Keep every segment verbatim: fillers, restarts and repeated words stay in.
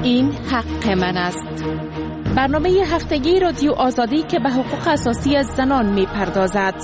این حق من است. برنامه هفتگی رادیو آزادی که به حقوق اساسی زنان می پردازد.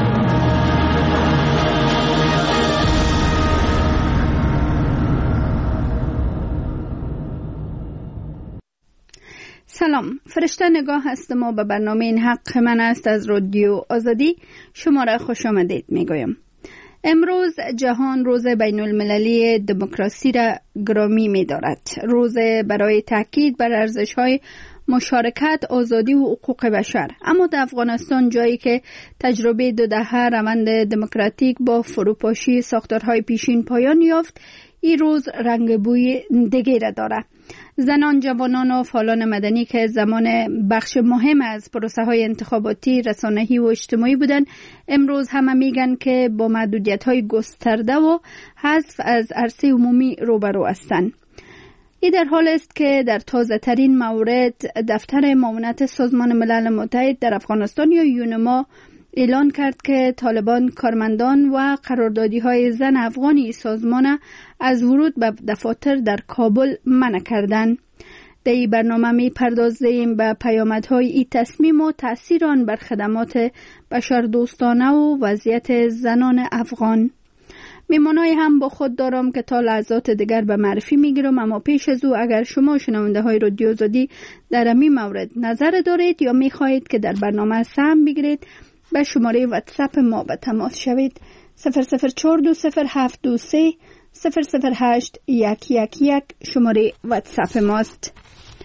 سلام، فرشته نگاه هستم و به برنامه این حق من است از رادیو آزادی شما را خوش آمدید می گویم. امروز جهان روز بین المللی دموکراسی را گرامی می دارد. روز برای تاکید بر ارزش‌های مشارکت، آزادی و حقوق بشر. اما در افغانستان، جایی که تجربه دو دهه روند دموکراتیک با فروپاشی ساختارهای پیشین پایان یافت، این روز رنگ بوی دیگری را دارد. زنان، جوانان و فعالان مدنی که زمان بخش مهم از پروسه های انتخاباتی، رسانه‌ای و اجتماعی بودند، امروز همه میگن که با محدودیت های گسترده و حذف از عرصه عمومی روبرو هستند. این در حال است که در تازه ترین مورد دفتر معاونت سازمان ملل متحد در افغانستان یا یونما اعلان کرد که طالبان کارمندان و قراردادی های زن افغانی سازمان از ورود به دفاتر در کابل منع کردند. در این برنامه می پردازیم به پیامدهای این تصمیم و تأثیر آن بر خدمات بشردوستانه و وضعیت زنان افغان. میمانای هم با خود دارم که تا لحظات دیگر به معرفی میگیرم، اما پیش از او اگر شما شنونده های رادیو آزادی در این مورد نظر دارید یا میخواهید که در برنامه سهم بگیرید، به شماره واتساپ ما به تماس شوید. صفر صفر چهار دو صفر هفت دو سه صفر صفر هشت یک یک یک شماره واتساپ ماست.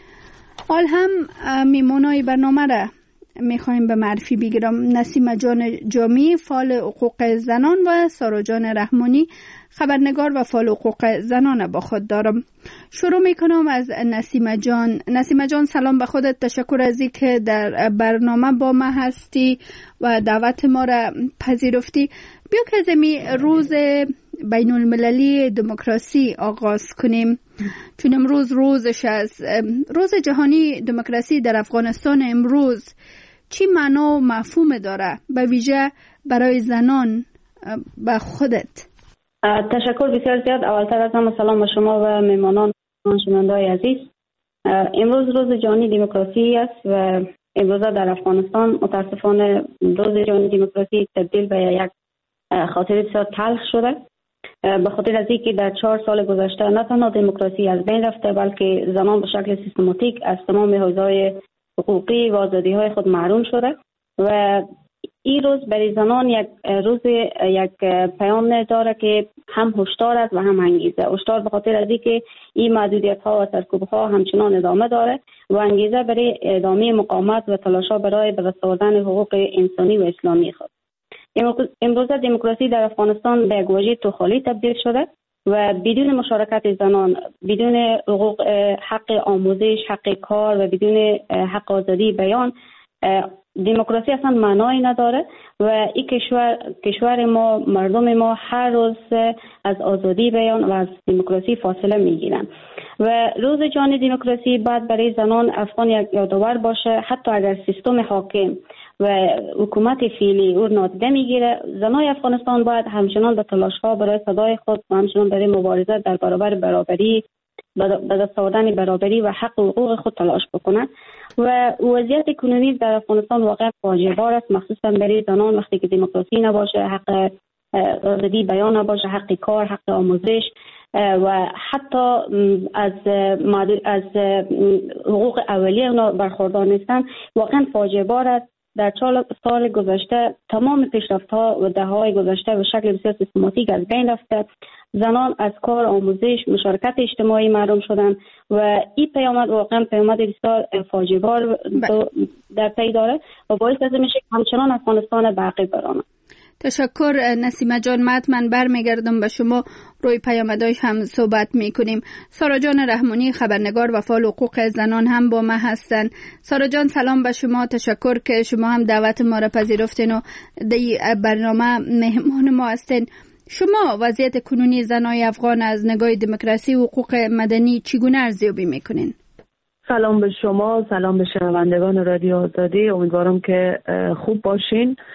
حال هم میمانای برنامه را میخوایم به معرفی بگیرم. نسیمه جان جامی، فعال حقوق زنان، و سارا جان رحمانی، خبرنگار و فعال حقوق زنان با خود دارم. شروع میکنم از نسیمه جان. نسیمه جان، سلام به خودت. تشکر از این که در برنامه با ما هستی و دعوت ما را پذیرفتی. بیا که از می روز بین المللی دموکراسی آغاز کنیم، چون امروز روزش است. روز جهانی دموکراسی در افغانستان امروز چی معنا و مفهوم داره، به ویژه برای زنان؟ به خودت. تشکر بسیار زیاد. اولتر از همه سلام به شما و میمانان شنونده‌های عزیز. امروز روز جهانی دموکراسی است و امروز در افغانستان متاسفانه روز جهانی دموکراسی تبدیل به یک خاطره بسیار تلخ شده، به خاطر از اینکه در چهار سال گذشته نه تنها دموکراسی از بین رفته، بلکه زنان به شکل سیستماتیک از تمام حوزه‌های حقوقی و آزادی‌های خود محروم شده و این روز برای زنان یک روز یک پیام داره که هم هشدار است و هم انگیزه. هشدار به خاطر از اینکه این محدودیت‌ها و سرکوب‌ها همچنان ادامه داره و انگیزه برای ادامه مقاومت و تلاش‌ها برای به دست آوردن حقوق انسانی و اسلامی خود. امروز دموکراسی در افغانستان به یک واژه توخالی تبدیل شده و بدون مشارکت زنان، بدون حقوق، حق آموزش، حق کار و بدون حق آزادی بیان، دموکراسی اصلا معنایی نداره و این کشور کشور ما، مردم ما هر روز از آزادی بیان و از دموکراسی فاصله میگیرن و روز جهانی دموکراسی بعد برای زنان افغان یک یادآور باشه. حتی اگر سیستم حاکم و حکومت فعلی او نادیده میگیره، زنای افغانستان باید همچنان به تلاش‌ها برای صدای خود و همچنان برای مبارزه در برابر برابری، به دست آوردن برابری و حق و حقوق خود تلاش بکنند و وضعیت اکنومی در افغانستان واقعا فاجعه بار است، مخصوصا برای زنان. وقتی که دموکراسی نباشه، حق آزادی بیان نباشه، حق کار، حق آموزش و حتی از از حقوق اولیه اونا برخوردار نیستن، واقعا فاجعه بار است. در چهار سال گذشته تمام پیشرفت‌ها و دهه‌های گذشته به شکل بسیار سیستماتیک از بین رفته. زنان از کار، آموزش، مشارکت اجتماعی محروم شدند و این پیامد واقعا پیامد بسیار فاجعه بار در پی داره و باعث میشه همچنان افغانستان باقی بماند. تشکر نسیمه جان. من برمیگردم به شما، روی پیامدهاش هم صحبت میکنیم. سارا جان رحمانی، خبرنگار و فعال حقوق زنان هم با ما هستن. سارا جان، سلام به شما. تشکر که شما هم دعوت ما را پذیرفتین و در برنامه مهمان ما هستین. شما وضعیت کنونی زنای افغان از نگاه دموکراسی و حقوق مدنی چگونه ارزیابی میکنین؟ سلام به شما، سلام به شنوندگان رادیو آزادی. امیدوارم که خوب باشین.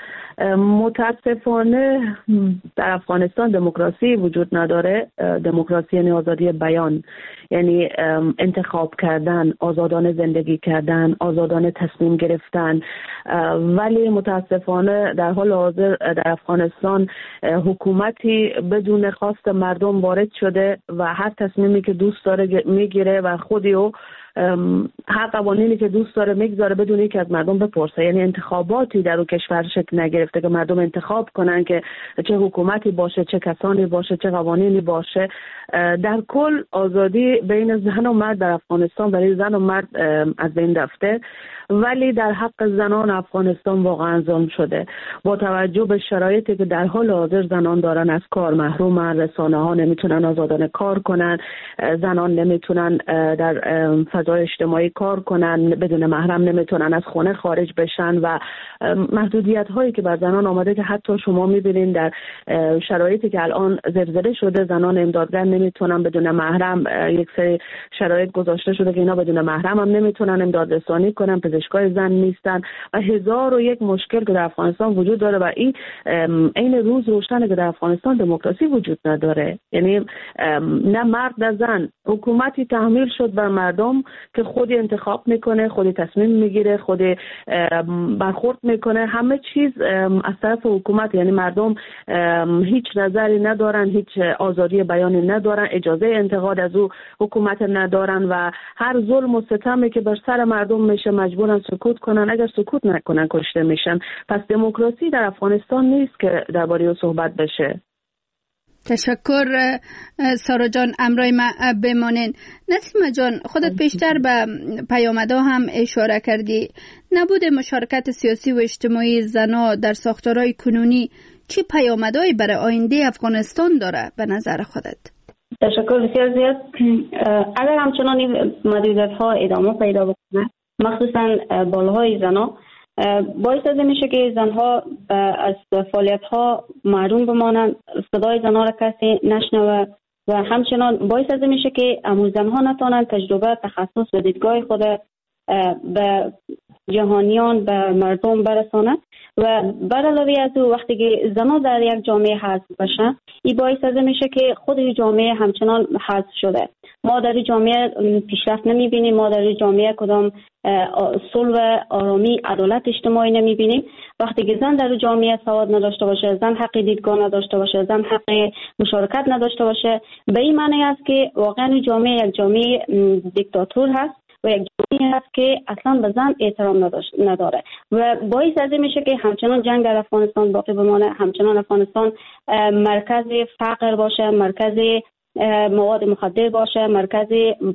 متاسفانه در افغانستان دموکراسی وجود نداره. دموکراسی یعنی آزادی بیان، یعنی انتخاب کردن، آزادانه زندگی کردن، آزادانه تصمیم گرفتن. ولی متاسفانه در حال حاضر در افغانستان حکومتی بدون خواست مردم وارد شده و هر تصمیمی که دوست داره میگیره و خودی و هر قوانینی که دوست داره میگذاره بدون اینکه از مردم بپرسه. یعنی انتخاباتی در اون کشور شکل نگرفته که مردم انتخاب کنن که چه حکومتی باشه، چه کسانی باشه، چه قوانینی باشه. در کل آزادی بین زن و مرد در افغانستان برای زن و مرد از بین رفته، ولی در حق زنان افغانستان واقعا ظلم شده. با توجه به شرایطی که در حال حاضر زنان دارن از کار محرومن، رسانه ها نمیتونن آزادانه کار کنن، زنان نمیتونن در فضای اجتماعی کار کنن، بدون محرم نمیتونن از خونه خارج بشن و محدودیت هایی که بر زنان آمده که حتی شما میبینین در شرایطی که الان زلزله شده زنان امدادگر نمیتونن بدون محرم، یک سری شرایط گذاشته شده که اینا بدون محرم هم نمیتونن امداد رسانی کنن، پزشکای زن نیستن و هزار و یک مشکل که در افغانستان وجود داره و این عین روز روشنه که در افغانستان دموکراسی وجود نداره. یعنی نه مرد نه زن، حکومتی تحمیل شد بر مردم که خودی انتخاب میکنه، خودی تصمیم میگیره، خودی برخورد میکنه، همه چیز از طرف حکومت. یعنی مردم هیچ نظری ندارن، هیچ آزادی بیانی ندارن، اجازه انتقاد از او حکومت ندارن و هر ظلم و ستمی که بر سر مردم میشه مجبورن سکوت کنن. اگر سکوت نکنن کشته میشن. پس دموکراسی در افغانستان نیست که درباره او صحبت بشه. تشکر سارا جان، امرای ما بمانین. نسیمه جان، خودت پیشتر به پیامدها هم اشاره کردی. نبود مشارکت سیاسی و اجتماعی زنها در ساختارهای کنونی چه پیامدهایی برای آینده افغانستان داره به نظر خودت؟ تشکر بسیار زیاد. اگر همچنان این محدودیت‌ها ادامه پیدا بکنه، مخصوصا بالهای زنها، باعث از میشه که زنها از فعالیت‌ها محروم بمانند، صدای زنها را کسی نشنوه و همچنان باعث از میشه که امو زنها نتوانند تجربه، تخصص و دیدگاه خود به جهانیان، به مردم برسانه و بر علاوه از او وقتی که زنها در یک جامعه حذف بشن، این باعث از میشه که خود جامعه همچنان حذف شده. ما در جامعه پیشرفت نمیبینیم، ما در جامعه کدام صلح و آرامی، عدالت اجتماعی نمیبینیم. وقتی که زن در جامعه سواد نداشته باشه، زن حق دیدگاه نداشته باشه، زن حق مشارکت نداشته باشه، به این معنی است که واقعا جامعه یک جامعه دیکتاتور هست و یک جامعه هست که اصلا به زن احترام نداره و باعث از این میشه که همچنان جنگ در افغانستان باقی بمانه، همچنان افغانستان مرکز فقر باشه، مرکز مواد مخدر باشه، مرکز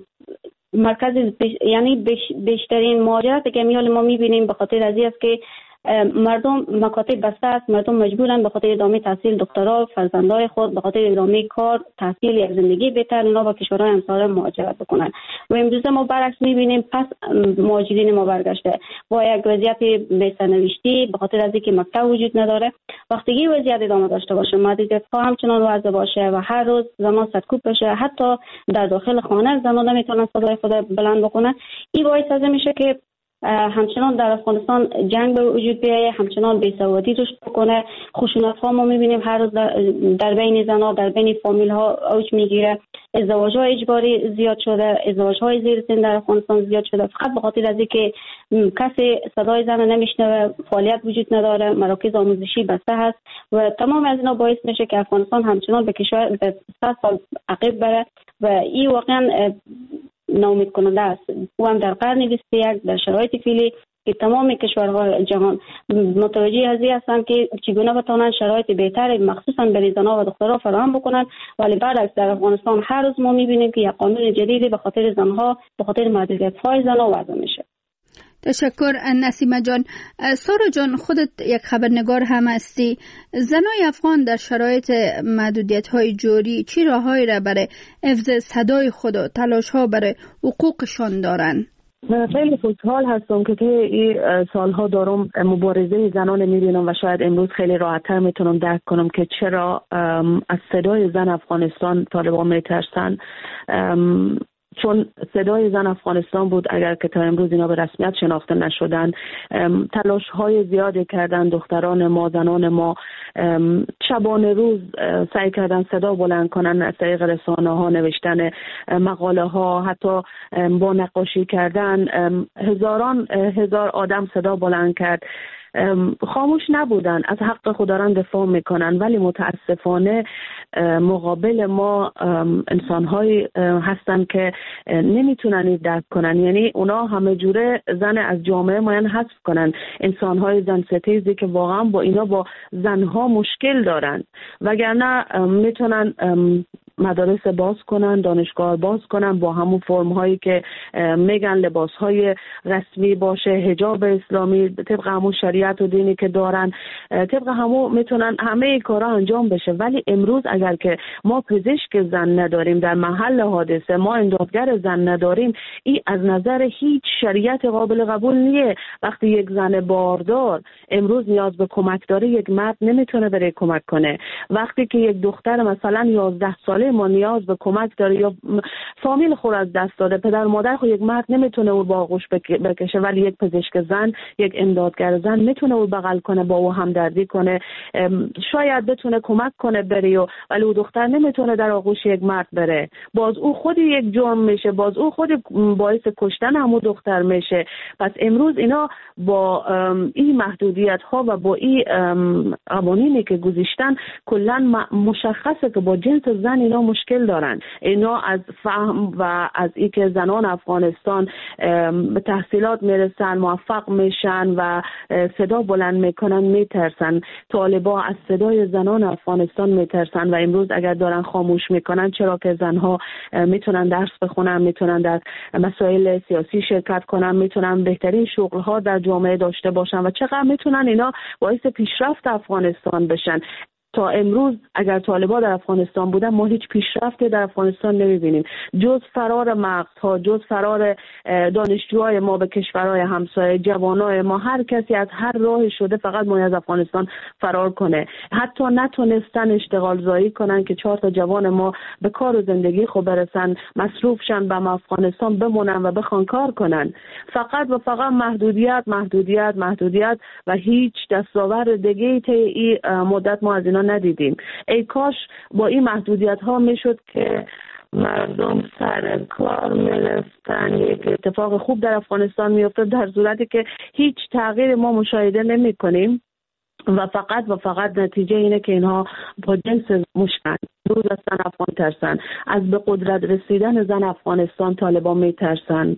مرکز بیش، یعنی بیش، بیشترین مهاجرت که میال ما میبینیم به خاطر از این است که مردم مکاتب بسته است، مردم مجبورن به خاطر ادامه تحصیل دکترا فرزندای خود، به خاطر ادامه کار، تحصیل، یک زندگی بهتر اونا با کشورهای همسایه مهاجرت بکنن و امروزه ما برعکس میبینیم پس مهاجرین ما برگشته با یک وضعیت بی‌سرنوشتی به خاطر از اینکه مکتب وجود نداره. وقتی این وضعیت ادامه داشته باشه، محدودیت‌ها همچنان وضع باشه و هر روز زمان سرکوب بشه، حتی در داخل خانه زنان نمیتونن صدای خود بلند بکنن، این باعث از میشه که همچنان در افغانستان جنگ به وجود بیایه، همچنان بی‌سوادی رشد بکنه. خشونت ها ما میبینیم هر روز در بین زنها، در بین فامیل ها اوج میگیره. ازدواج های اجباری زیاد شده، ازدواج های زیر سن در افغانستان زیاد شده، فقط به خاطر از اینکه کسی صدای زن نمیشنوه، فعالیت وجود نداره، مراکز آموزشی بسته هست و تمام از اینا باعث میشه که افغانستان همچنان به کشور به صد سال عقب بره و این واقعا ناامید کننده است. او هم در قرن بیست و یک در شرایط فعلی که تمام کشورهای جهان متوجه از این هستند که چگونه بتوانند شرایط بهتری مخصوصا برای زنان و دخترها فراهم بکنند، ولی برعکس در افغانستان هر روز ما میبینیم که یک قانون جدیدی به خاطر زنها، به خاطر محدودیت‌های زنها وضع میشه. تشکر نسیمه جان. سارا جان، خودت یک خبرنگار هم هستی. زنای افغان در شرایط محدودیت‌های جوری چی راههایی را برای حفظ صدای خود و تلاش‌ها برای حقوقشان دارن؟ من خیلی خوشحال هستم که طی این سالها دارم مبارزه زنان میبینم و شاید امروز خیلی راحت‌تر میتونم درک کنم که چرا از صدای زن افغانستان طالبان میترسن. چون صدای زن افغانستان بود، اگر که تا امروز اینا به رسمیت شناخته نشدن، تلاش های زیادی کردن دختران ما، زنان ما، شبانه روز سعی کردن صدا بلند کنن از طریق رسانه ها، نوشتن مقاله ها، حتی با نقاشی کردن. هزاران هزار آدم صدا بلند کرد، خاموش نبودن، از حق خوداران دفاع میکنن، ولی متاسفانه مقابل ما انسان‌هایی هستن که نمیتونن این درک کنن. یعنی اونا همه جوره زن از جامعه ما حذف کنن، انسان‌های زن ستیزی که واقعا با اینا با زنها مشکل دارن، وگرنه میتونن مدارس باز کنن، دانشگاه باز کنن با همون فرم هایی که میگن لباس های رسمی باشه، حجاب اسلامی طبق همون شریعت و دینی که دارن، طبق همون میتونن همه کارا انجام بشه. ولی امروز اگر که ما پزشک زن نداریم در محل حادثه، ما امدادگر زن نداریم، این از نظر هیچ شریعت قابل قبول نیه. وقتی یک زن باردار امروز نیاز به کمک داره، یک مرد نمیتونه بره کمک کنه. وقتی که یک دختر مثلا یازده ساله ما نیاز به کمک داره یا فامیل خور از دست داده، پدر مادر خود، یک مرد نمیتونه او با آغوش بکشه، ولی یک پزشک زن، یک امدادگر زن میتونه او بغل کنه، با او همدردی کنه، شاید بتونه کمک کنه بره، ولی او دختر نمیتونه در آغوش یک مرد بره. باز او خود یک جرم میشه، باز او خود باعث کشتن همون دختر میشه. پس امروز اینا با این محدودیت ها و با این قوانینی که گذاشتن کلا مشخصه که با جنس زن اینا مشکل دارن. اینا از فهم و از اینکه زنان افغانستان به تحصیلات میرسن، موفق میشن و صدا بلند میکنن میترسن. طالبا از صدای زنان افغانستان میترسن و امروز اگر دارن خاموش میکنن، چرا که زنها میتونن درس بخونن، میتونن در مسائل سیاسی شرکت کنن، میتونن بهترین شغل ها در جامعه داشته باشن و چقدر میتونن اینا باعث پیشرفت افغانستان بشن. تا امروز اگر طالبان در افغانستان بودن، ما هیچ پیشرفتی در افغانستان نمیبینیم جز فرار مغزها، جز فرار دانشجوهای ما به کشورهای همسایه، جوانای ما، هر کسی از هر راه شده فقط ما از افغانستان فرار کنه. حتی نتونستن اشتغال زایی کنن که چهار تا جوان ما به کار و زندگی خوب برسن، مصروف شن به افغانستان بمونن و بخوان کار کنن. فقط و فقط محدودیت محدودیت محدودیت و هیچ دستاورد دیگه ای این مدت ما از اینا ندیدیم. ای کاش با این محدودیت ها میشد که مردم سر کار میرفتن، یک اتفاق خوب در افغانستان میافتاد، در صورتی که هیچ تغییر ما مشاهده نمی کنیم و فقط و فقط نتیجه اینه که اینها با جنس مشکن روز از زن افغان ترسن، از به قدرت رسیدن زن افغانستان طالبان میترسن.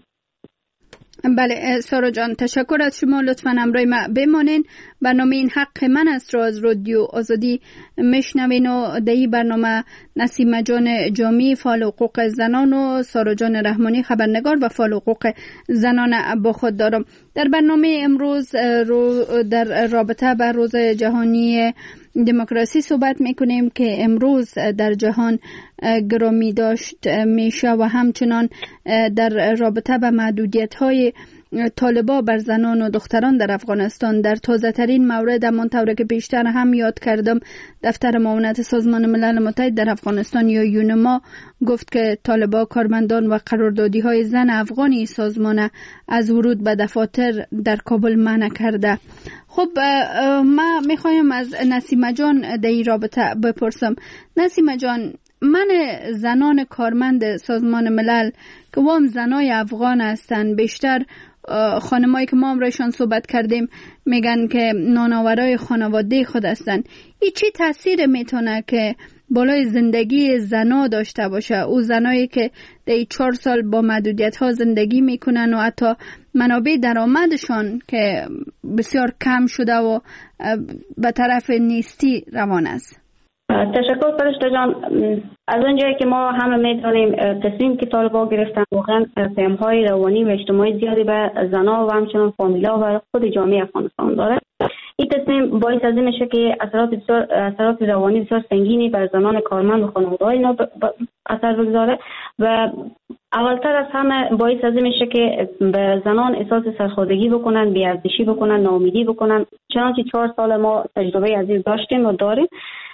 بله سارا جان، تشکر از شما. لطفاً همراه ما بمانین. برنامه این حق من است را از رادیو آزادی میشنوین و در این برنامه نسیم جان جامی فعال حقوق زنان و سارا جان رحمانی خبرنگار و فعال حقوق زنان با خود دارم. در برنامه امروز رو در رابطه با روز جهانی دموکراسی صحبت میکنیم که امروز در جهان گرامی داشت میشه و همچنان در رابطه با محدودیت های طالبان بر زنان و دختران در افغانستان. در تازه ترین مورد همانطور که بیشتر هم یاد کردم، دفتر معاونت سازمان ملل متحد در افغانستان یا یونما گفت که طالبان کارمندان و قراردادی های زن افغانی سازمان از ورود به دفاتر در کابل منع کرده. خب ما میخوایم از نسیم جان در این رابطه بپرسم. نسیم جان، من زنان کارمند سازمان ملل که وام زنای افغان هستن، بیشتر خانمایی که ما امرایشان صحبت کردیم میگن که نانآورای خانواده خود هستن. این چی تاثیر میتونه که بالای زندگی زنا داشته باشه؟ او زنایی که در چهار سال با محدودیت ها زندگی میکنن و حتی منابع درآمدشان که بسیار کم شده و به طرف نیستی روان است. تشکر فرشته جان. از اونجایی که ما همه میدونیم تصمیم که طالبان گرفتن واقعا پیام‌های روانی و اجتماعی زیادی به زنان و همچنان فامیلا و خود جامعه افغانستان داره. این تصمیم باعث از این میشه که اثرات بسیار اثرات روانی بسیار سنگینی بر زنان کارمند و خانواده‌های اینا اثر بگذاره و اولتر از همه باعث از این میشه که به زنان احساس سرخوردگی بکنن، بی‌ارزشی بکنن، ناامیدی بکنن. چنانچه چهار سال ما تجربه عزیز داشتیم و داریم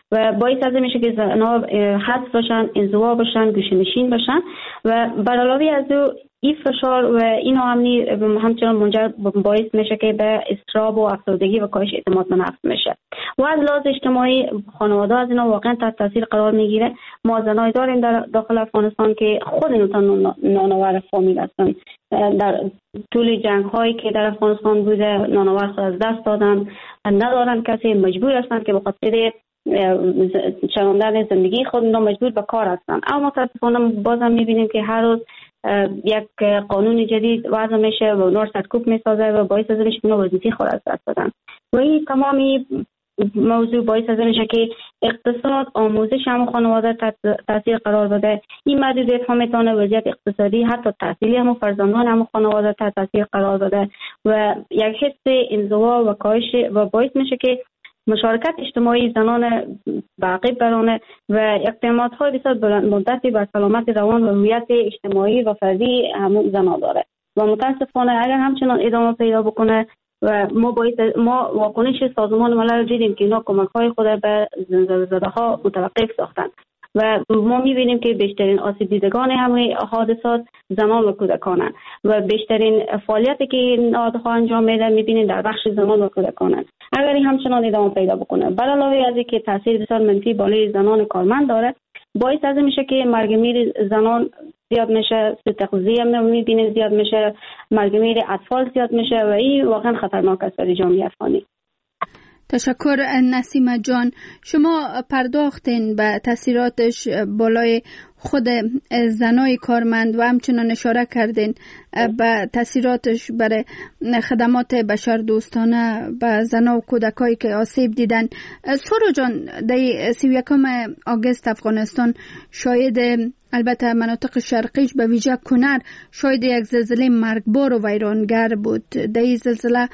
و باعث از میشه که زنها حذف بشن، انزوا بشن، گوشه‌نشین بشن و بر علاوه از او این فشار و این ناامنی همچنان منجر باعث میشه که به اضطراب و افسردگی و کاهش اعتماد به نفس میشه و از لحاظ اجتماعی خانواده از اینا واقعا تحت تاثیر قرار میگیره. ما زنای داریم در داخل افغانستان که خود اینو نانآور فامیل هستن، در طول جنگ هایی که در افغانستان بوده نانآور خود از دست دادن، ندارن کسی، مجبور هستن که به خاطر چراندن زندگی خود مجبور به کار هستن. اما متاسفانه بازم میبینیم که هر روز یک قانون جدید وضع میشه و اونها سرکوب میسازه و باعث از میشه که اونها وظیفه خود از دست بدن و این تمامی موضوع باعث از میشه که اقتصاد، آموزش هم خانواده تاثیر قرار بده. این محدودیت ها میتونه وضعیت اقتصادی حتی تحصیلی هم فرزندان هم خانواده تاثیر قرار بده و یک حس انزوا و کاهش و باعث میشه که مشارکت اجتماعی زنان بعقب برانه و اقدامات‌های بسیار بلند مدتی بر سلامت روان و هویت اجتماعی و فردی همون زنان داره و متاسفانه اگر همچنان ادامه پیدا بکنه و ما باید ما واکنش سازمان ملل دیدیم که اینا کمک‌های خود به زندان‌زده‌ها متوقف ساختن و ما می‌بینیم که بیشترین آسیب دیدگان همین حادثات زنان و کودکانند و بیشترین فعالیتی که این نهادها انجام میدن می‌بینیم در بخش زنان و کودکانند. اگر این همچنان ادامه پیدا بکنه بر علاوه از اینکه تاثیر بسیار منفی بالای زنان کارمند داره، باعث از میشه که مرگ میر زنان زیاد میشه، سوء تغذیه هم می‌بینیم زیاد میشه، مرگ میر اطفال زیاد میشه و این واقعا خطرناک است برای جامعه افغانی. تشکر نسیمه جان. شما پرداختین به تاثیراتش بالای خود زنای کارمند و همچنان اشاره کردین به تاثیراتش برای خدمات بشر دوستانه به زنا و کودکایی که آسیب دیدن. سورو جان، در سی و یکم آگوست افغانستان شاید البته مناطق شرقیش به ویژه کنر شاید یک زلزله مرگبار و ویرانگر بود. در این زلزله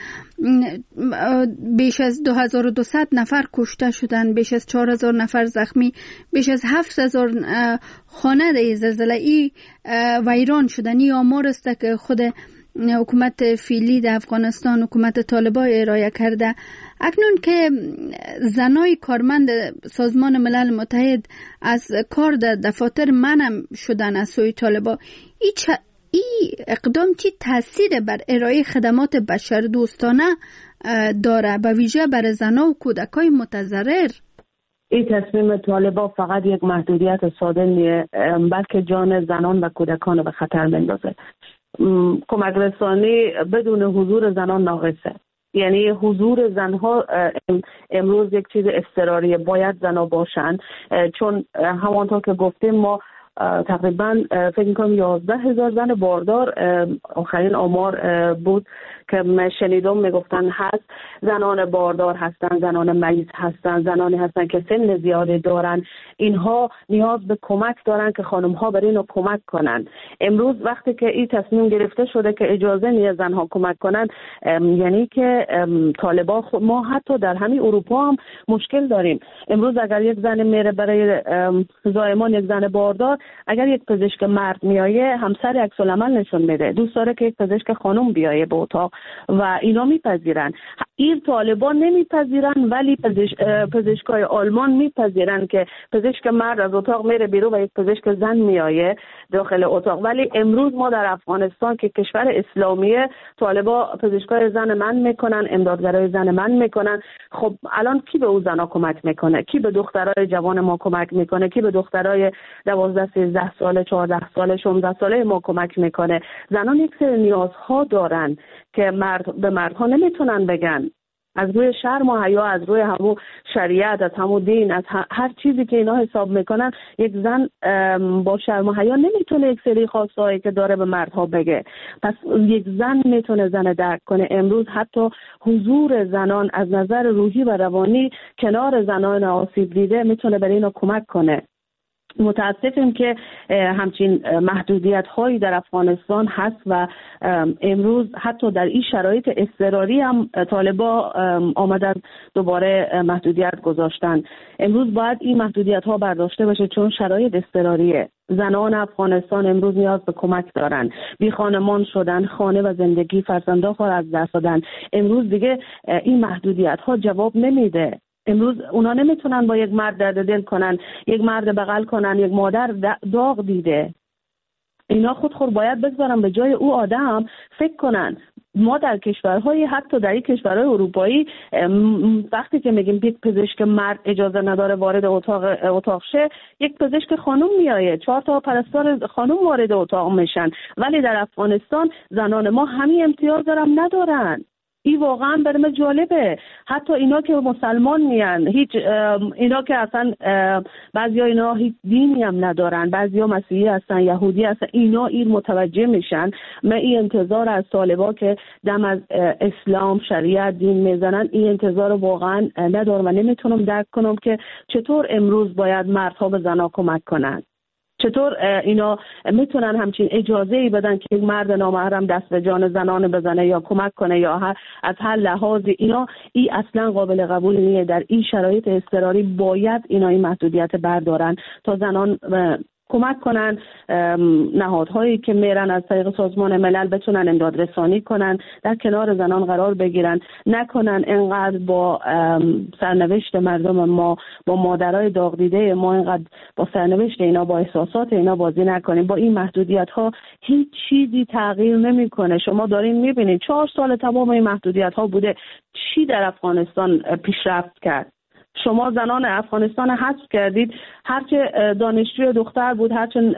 بیش از دو هزار و دویست نفر کشته شدند، بیش از چهار هزار نفر زخمی، بیش از هفت هزار خانه در این زلزله ای ویران شدن. این آمار است که خود حکومت فعلی در افغانستان، حکومت طالبان ارائه کرده. اکنون که زنای کارمند سازمان ملل متحد از کار در دفاتر منع شدن از سوی طالبان، ای, چه ای اقدام چی تاثیر بر ارائه خدمات بشر دوستانه داره، به ویژه بر زنا و کودکای متضرر؟ این تصمیم طالبان فقط یک محدودیت ساده نیست، بلکه جان زنان و کودکان به خطر میندازه. کمک رسانی بدون حضور زنان ناقصه، یعنی حضور زنها امروز یک چیز اضطراریه، باید زنها باشن، چون همانطور که گفتیم ما تقریبا فکر میکنم یازده هزار زن باردار آخرین آمار بود که من شنیدم میگفتن هست، زنان باردار هستن، زنان مریض هستن، زنانی هستن که سن زیاده دارن، اینها نیاز به کمک دارن که خانم ها برای اینو کمک کنن. امروز وقتی که این تصمیم گرفته شده که اجازه نیست زنها کمک کنن، یعنی که طالبان، ما حتی در همین اروپا هم مشکل داریم. امروز اگر یک زن میره برای زایمان، یک زن باردار، اگر یک پزشک مرد میایه، همسر عکس العمل نشون میده، دوست داره که یک پزشک خانم بیایه به اتاق و اینا میپذیرن. این طالبان نمیپذیرن، ولی پزشک پزشکای آلمان میپذیرن که پزشک مرد از اتاق میره بیرون و یک پزشک زن میایه داخل اتاق. ولی امروز ما در افغانستان که کشور اسلامیه، طالبان پزشکای زن من میکنن، امدادگرای زن من میکنن. خب الان کی به اون زنا کمک میکنه؟ کی به دخترای جوان ما کمک میکنه؟ کی به دخترای دوازده سیزده ساله، چهارده ساله، شانزده ساله ما کمک میکنه؟ زنان یک سری نیازها دارن که مرد به مردها نمیتونن بگن. از روی شرم و حیا، از روی همون شریعت، از همون دین، از هر چیزی که اینا حساب میکنن، یک زن با شرم و حیا نمیتونه یک سری خواستهایی که داره به مردها بگه. پس یک زن میتونه زن درک کنه. امروز حتی حضور زنان از نظر روحی و روانی کنار زنان آسیب دیده میتونه برای اینا کمک کنه. متاسفیم که همچین محدودیت هایی در افغانستان هست و امروز حتی در این شرایط اضطراری هم طالبا آمدن دوباره محدودیت گذاشتن. امروز باید این محدودیت ها برداشته بشه، چون شرایط اضطراریه. زنان افغانستان امروز نیاز به کمک دارن، بی خانمان شدن، خانه و زندگی، فرزندان خود از دست دادن. امروز دیگه این محدودیت ها جواب نمیده. امروز اونا نمیتونن با یک مرد درد دل کنن، یک مرد بغل کنن، یک مادر داغ دیده. اینا خود خود باید بگذارن به جای او آدم فکر کنن. ما در کشورهای حتی در یک کشورهای اروپایی وقتی که میگیم یک پزشک مرد اجازه نداره وارد اتاق اتاق شه، یک پزشک خانم میایه، چهار تا پرستار خانم وارد اتاق میشن. ولی در افغانستان زنان ما همین امتیاز دارن ندارن. این واقعا برام جالبه. حتی اینا که مسلمان میان، هیچ اینا که اصلا بعضیا اینا هیچ دینی هم ندارن، بعضیا مسیحی هستن، یهودی هستن، اینا این متوجه میشن. من این انتظار از طالبا که دم از اسلام شریعت دین میزنن، این انتظار واقعا ندارم و نمیتونم درک کنم که چطور امروز باید مردها به زنها کمک کنن. چطور اینا میتونن همچین اجازه ای بدن که یک مرد نامحرم دست به جان زنان بزنه یا کمک کنه یا هر از هر لحاظی؟ اینا ای اصلا قابل قبول نیست. در این شرایط اضطراری باید اینا این محدودیت بردارن تا زنان کمک کنن، نهادهایی که میرن از طریق سازمان ملل بتونن امداد رسانی کنن، در کنار زنان قرار بگیرن، نکنن اینقدر با سرنوشت مردم ما، با مادرای داغ دیده ما، اینقدر با سرنوشت اینا، با احساسات اینا بازی نکنیم. با این محدودیت ها هیچ چیزی تغییر نمیکنه. شما دارین میبینید چهار سال تمام این محدودیت ها بوده، چی در افغانستان پیشرفت کرد؟ شما زنان افغانستان حذف کردید، هرچه دانشجوی دختر بود، هرچه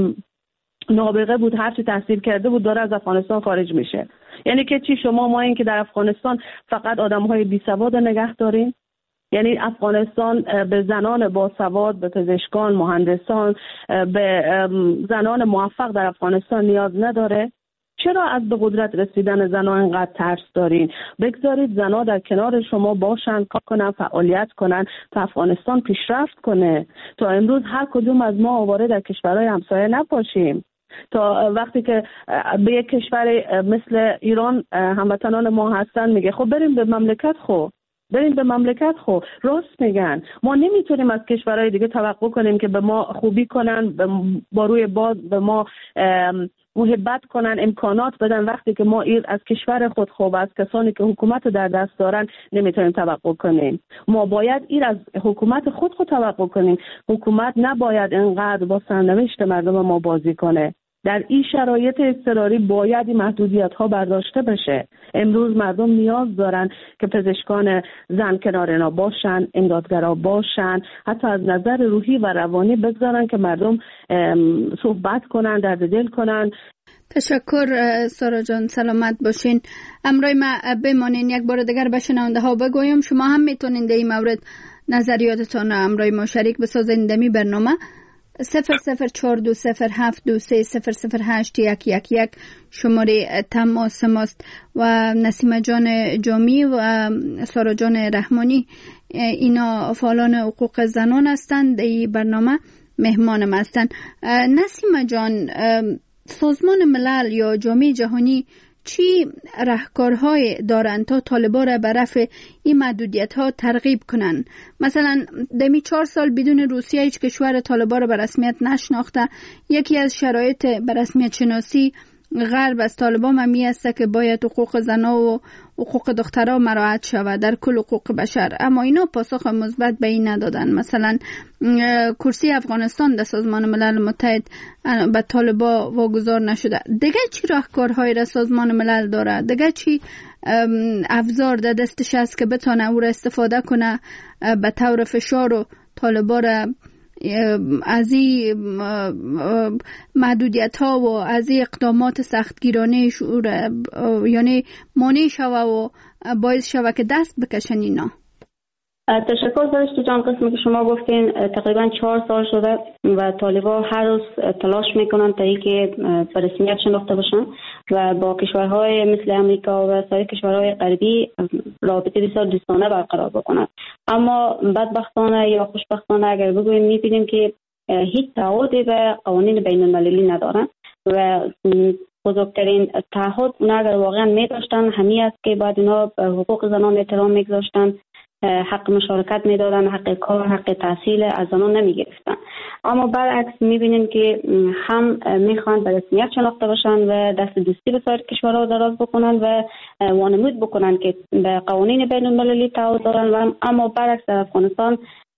نابغه بود، هرچه تحصیل کرده بود داره از افغانستان خارج میشه. یعنی که چی؟ شما ما این که در افغانستان فقط آدم‌های بی‌سواد نگه دارین؟ یعنی افغانستان به زنان باسواد، به پزشکان، مهندسان، به زنان موفق در افغانستان نیاز نداره؟ چرا از به قدرت رسیدن زنها اینقدر ترس دارین؟ بگذارید زنها در کنار شما باشن، کار کنن، فعالیت کنن تا افغانستان پیشرفت کنه، تا امروز هر کدوم از ما آواره در کشورهای همسایه نباشیم، تا وقتی که به یک کشور مثل ایران هموطنان ما هستن میگه خب بریم به مملکت خو بریم به مملکت خو راست میگن. ما نمیتونیم از کشورهای دیگه توقع کنیم که به ما خوبی کنن، با روی باز به ما محبت کنن، امکانات بدن، وقتی که ما ایر از کشور خود خوب، از کسانی که حکومت در دست دارن نمیتونیم توقع کنیم. ما باید ایر از حکومت خود خود توقع کنیم. حکومت نباید انقدر با سرنوشت مردم ما بازی کنه. در این شرایط اضطراری باید این محدودیت ها برداشته بشه. امروز مردم نیاز دارن که پزشکان زن کنار اینا باشن، امدادگرا باشن، حتی از نظر روحی و روانی بگذارن که مردم صحبت کنن، درد دل کنن. تشکر سارا جان، سلامت باشین. امروز ما بمانین یک بار دیگر به شنونده ها بگویم شما هم میتونین در این مورد نظریاتتان امروز ما شریک بسازین در این برنامه. صفر صفر چهار دو صفر هفت دو سه صفر صفر هشت یک یک یک شماره تماس ماست و نسیم جان جامی و سارا جان رحمانی اینا فعالان حقوق زنان هستند، این برنامه مهمانم هستند. نسیم جان، سازمان ملل یا جامعه جهانی چی راهکارهای دارند تا طالبان را به رفع این محدودیت ها ترغیب کنند؟ مثلا دمی چهار سال بدون روسیه هیچ کشور طالبان را به رسمیت نشناخته. یکی از شرایط به رسمیت شناسی غرب از طالبان همی است که باید حقوق زنها و حقوق دخترها مراعات شود در کل حقوق بشر، اما اینا پاسخ مثبت به این ندادن. مثلا کرسی افغانستان در سازمان ملل متحد به طالبان واگذار نشده. دیگه چی راهکارهایی را سازمان ملل داره؟ دیگه چی افزار در دستش است که بتونه او را استفاده کنه به طور فشار و طالبان را از این محدودیت ها و از این اقدامات سختگیرانه یعنی مانع شوه و باعث شوه که دست بکشن اینا؟ تشکر فرشته جان. قسمی که شما گفتین تقریبا چهار سال شده و طالبان هر روز تلاش میکنن تا اینکه به رسمیت شناخته بشن و با کشورهای مثل امریکا و سایر کشورهای غربی رابطه بسیار دوستانه برقرار بکنن. اما بدبختانه یا خوشبختانه اگر بگوییم میبینیم که هیچ تعهدی به قوانین بین المللی ندارن و بزرگترین تعهد اونا اگر واقعا میداشتن همین است که باید اینا حقوق زنان احترام میگذاشتن حق مشارکت میدادن، حق کار، حق تحصیل از زنان نمی گرفتن. اما برعکس میبینیم که هم میخوان به رسمیت شناخته باشن و دست دوستی به سایر کشورها دراز بکنن و وانمود بکنن که به قوانین بین المللی تعهد دارن، و اما برعکس در افغانستان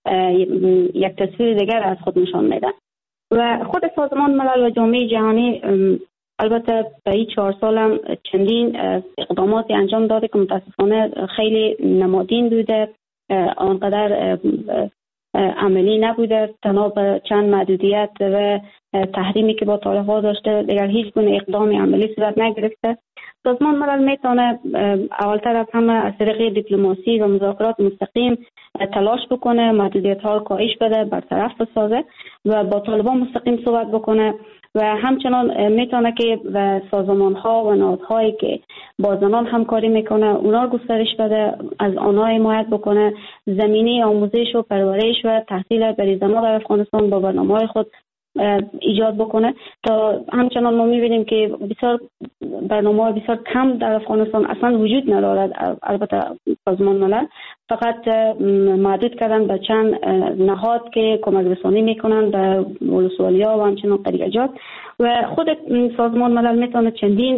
یک تصویر دیگر از خود نشان میدن. و خود سازمان ملل و جامعه جهانی البته به این چهار سال هم چندین اقداماتی انجام داده که متاسفانه خیلی نمادین بوده، آنقدر عملی نبوده. تنها به چند محدودیت و تحریمی که با طالبان داشته دیگر هیچ گونه اقدام عملی صورت نگرفته. سازمان ملل میتونه اولتر از همه از طریق دیپلماسی و مذاکرات مستقیم تلاش بکنه، محدودیت ها رو کاهش بده، برطرف بسازه و با طالبان مستقیم صحبت بکنه و همچنان میتونه که سازمان ها و نهادهایی که با زنان همکاری میکنه اونا گسترش بده، از آنها حمایت بکنه، زمینه آموزش و پرورش و تحصیل برای زنان در افغانستان با برنامه‌های خود ایجاد بکنه. تا همچنان ما میبینیم که بسیار برنامه‌های بسیار کم در افغانستان اصلا وجود ندارد. البته سازمان ملل فقط محدود کردن به چند نهاد که کمک رسانی میکنن به ولسوالی‌ها و همچنان قریجات، و خود سازمان ملل میتونه چندین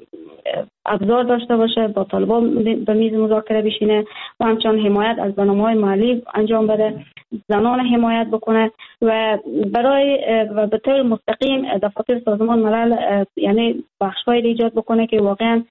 ابزار داشته باشه، با طالبان به میز مذاکره بشینه و همچنان حمایت از برنامه‌های محلی انجام بده، زنان حمایت بکنه و برای و به طور مستقیم دفاتر سازمان ملل یعنی بخش‌های ایجاد بکنه که واقعا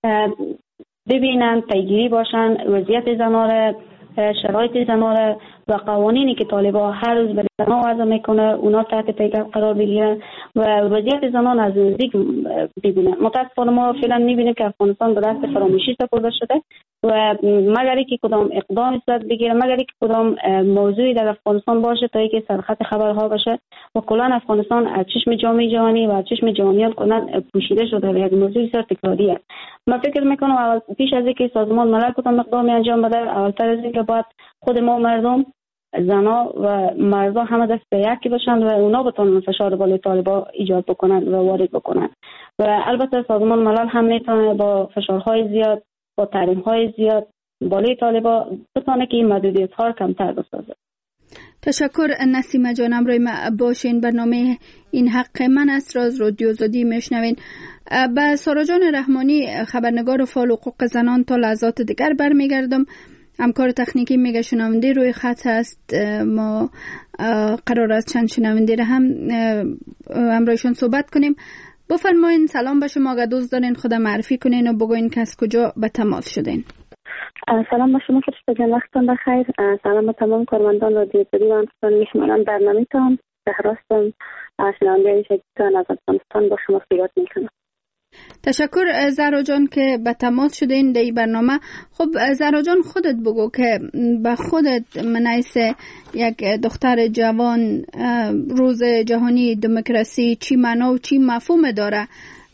ببینن، پیگیری باشن وضعیت زنان، شرایط زنان و قوانینی که طالبان هر روز به زنان وضع میکنه اونا تحت پیگیر قرار بگیرن و وضعیت زنان از نزدیک ببینن. متاسفانه ما فعلا میبینیم که افغانستان به دست فراموشی سپرده شده و مگر اینکه کدام اقدام صورت بگیره، مگر اینکه کدام موضوعی در افغانستان باشه تا اینکه سرخط خبرها بشه و کلا افغانستان از چشم جامعه جهانی و از چشم جهانیان کلا پوشیده شده و یک موضوع بسیار تکراری است. من فکر میکنم اول پیش از اینکه سازمان ملل کدام اقدامی انجام بده، اولتر از اینکه باید خود ما مردم، زنا و مردا همه دست به یکی باشند و اونا بتونن فشار بالای طالبان ایجاد بکنن و وارد بکنن. و البته سازمان ملل هم میتونه با فشارهای زیاد، با تحریم‌های زیاد بالای طالبان بتونه که این محدودیت‌ها کمتر بسازه. تشکر نسیمه جانم، روی باشین. برنامه این حق من است راز رادیو آزادی میشنوین. به سارا جان رحمانی خبرنگار و فعال حقوق زنان تا لحظات دیگر برمیگردم. همکار تکنیکی میگه شنونده روی خط است، ما قرار است چند شنونده را هم همراهشون صحبت کنیم. بفرمایین. سلام به شما، اگه دوست دارین خود معرفی کنین و بگوین که از کجا به تماس شدین. سلام به شما فرشته جان، وقتتان بخیر. سلام به تمام کارمندان رادیو آزادی و همچنین میهمانان برنامه‌تان. زهراستم، شنونده شکیتان از افغانستان با شما صحبت میکنم. تشکر زهرا جان که به تماس شدین در این برنامه. خب زهرا جان، خودت بگو که به خودت منعیس یک دختر جوان روز جهانی دموکراسی چی معنا و چی مفهوم داره،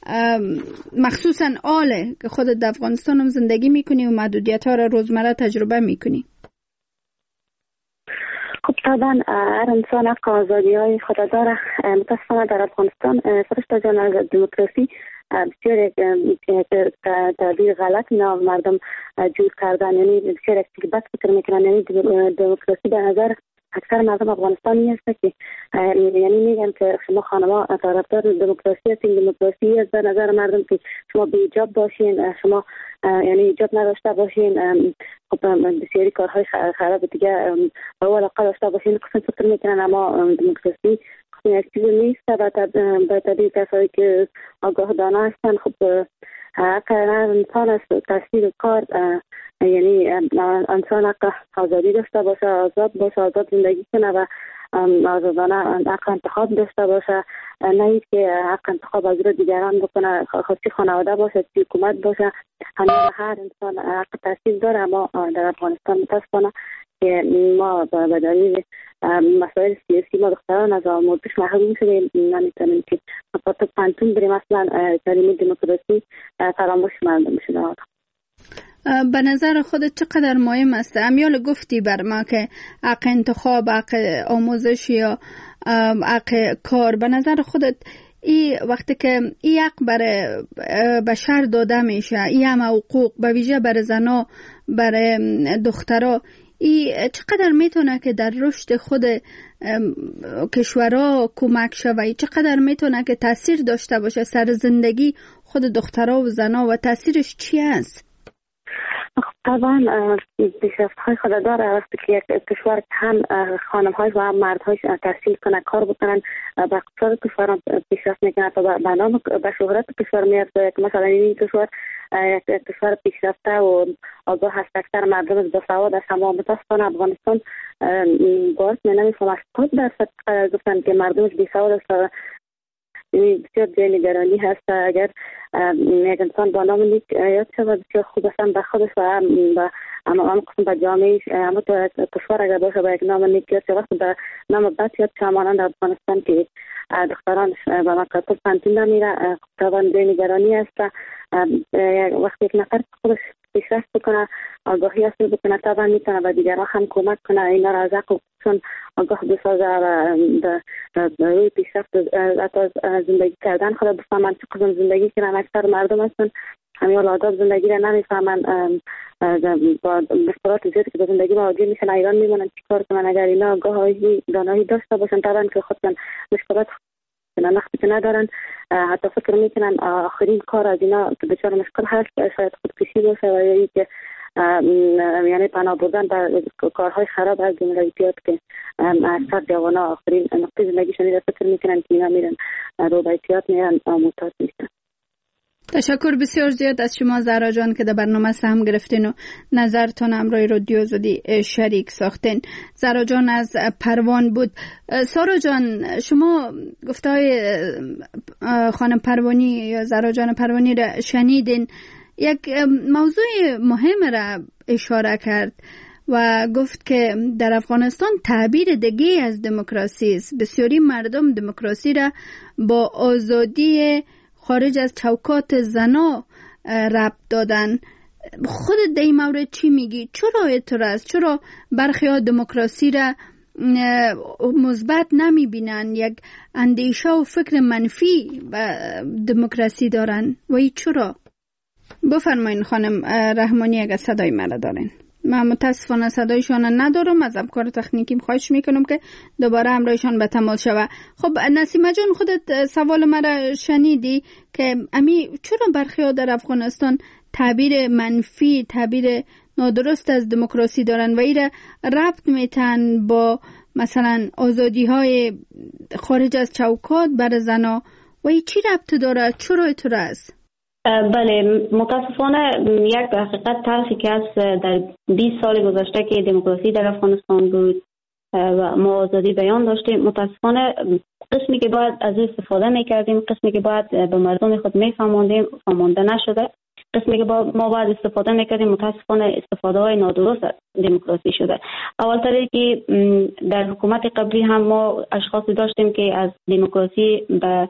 مخصوصا آله که خودت در افغانستان هم زندگی میکنی و محدودیت ها را روزمره تجربه میکنی؟ خب طبعا هر انسان حق آزادی های خود داره. متاسفانه در افغانستان فرشته جان از دموکراسی بسیار یک تعبیر غلط اینا مردم جور کردن، یعنی بسیار یک چیز بد فکر میکنن. یعنی دموکراسی به نظر اکثر مردم افغانستانی هست که یعنی میگن که شما خانما طرفدار دموکراسی هستین، دموکراسی است به نظر مردم که شما بی حجاب باشین، شما یعنی حجاب نداشته باشین، خب بسیاری کارهای خراب دیگه او علاقه داشته باشین قسم فکر میکنن. اما دموکراسی یک چیز نیست. به طبیعی کسایی که آگاه دانه هستن خب حق انسان است تحصیل کار، یعنی انسان حق آزادی داشته باشه، آزاد باشه، آزاد زندگی کنه و آزادانه حق انتخاب داشته باشه، نه اینکه که حق انتخاب از رو دیگران بکنه، خاصی خانواده باشه، حکومت باشه. همه هر انسان حق تحصیل داره. اما در افغانستان متاسفانه که ما به دلیل مسائل سیاسی ما دختران از آموزش محروم شدیم، نمیتونیم که حتی پانتون بریم اصلا کلمه دموکراسی فراموش مردم شده. به نظر خودت چقدر مهم است؟ امیال گفتی بر ما که حق انتخاب، حق آموزش یا حق کار، به نظر خودت ای وقتی که ای حق برای بشر داده میشه، ای هم حقوق به ویژه برای زنا، برای دخترها، ای چقدر میتونه که در رشد خود کشورها کمک شوه؟ چقدر میتونه که تاثیر داشته باشه سر زندگی خود دخترها و زنها و تاثیرش چی است؟ طبعا پیشرفت های خود داره. وقتی که یک کشور هم خانم های و هم مرد های تحصیل کنن، کار بکنن، به اقتصاد کشور پیشرفت میکنن تا به نام به شهرت کشور میرسه. مثلا این کشور یک کشور پیشرفته و آگاه هست، اکثر مردم باسواد است، اما متاسفانه افغانستان باز می نمیفهم هفتاد درصد گفتن که مردمش بیسواد است. بسیار جای نگرانی هست. اگر یک انسان با نام نیک یاد شود بسیار خوب است به خودش و اما قسم به جامعه، اما تو کشور اگر باشه با یک نام نیک یاد شود به نام بد یاد شود. مانند افغانستان که دختران به مکاتب پانتون نمیره، طبعا جای نگرانی است. وقتی یک نفر خودش پیشرفت بکنه، آگاهی حاصل بکنه، طبعا میتونه به دیگران هم کمک کنه، اینا را از عقل چون آگاه بسازه و روی پیشرفت زندگی کردن خود بفهمن چه قسم زندگی کنن. اکثر مردم هستن همین آداب زندگی را نمیفهمن، با مشکلات زیادی که به زندگی مواجه میشن ایران میمونن چیکار کنن. اگر اینا آگاهی دانایی داشته باشن طبعا که خودشون مشکلات نختی که ندارن، حتی فکر میکنن آخرین کار از اینا که بسیار مشکل هست شاید خودکشی باشه و یا که یعنی پناه بردن در کارهای خراب از جمله ایتیاد که اکثر جوانا آخرین نقطه زندگیشون را فکر میکنن که اینا میرن رو به ایتیاد میرن معتاد میشن. تشکر بسیار زیاد از شما زهرا جان که در برنامه سهم گرفتین و نظرتان همراه رادیو آزادی شریک ساختین. زهرا جان از پروان بود. سارا جان شما گفتهای خانم پروانی یا زهرا جان پروانی را شنیدین، یک موضوع مهم را اشاره کرد و گفت که در افغانستان تعبیر دیگه از دموکراسی است. بسیاری مردم دموکراسی را با آزادی خارج از چوکات زنا ربط دادن. خودت در این مورد چی میگی؟ چرا اعتراض؟ چرا برخی ها دموکراسی را مثبت نمیبینن، یک اندیشه و فکر منفی به دموکراسی دارن و ای چرا؟ بفرمایین خانم رحمانی اگر صدای مرا دارین. من متاسفانه صدایشان ندارم، از ابکار تکنیکیم خواهش میکنم که دوباره همراهشان به تماس شوه. خب نسیمه جان خودت سوال مرا شنیدی که امی چرا برخی ها در افغانستان تعبیر منفی، تعبیر نادرست از دموکراسی دارن و ایره ربط میتن با مثلا آزادی های خارج از چوکات بر زنا و ای چی ربط داره؟ چرا اعتراض؟ بله متاسفانه یک حقیقت تلخی که از در بیست سال گذشته که دموکراسی در افغانستان بود و ما آزادی بیان داشتیم، متاسفانه قسمی که باید از او استفاده میکردیم، قسمی که باید به مردم خود میفهماندیم فهمانده نشده، قسمی که ما باید استفاده میکردیم متاسفانه استفاده های نادرست از دموکراسی شده. اولتر که در حکومت قبلی هم ما اشخاصی داشتیم که از دموکراسی به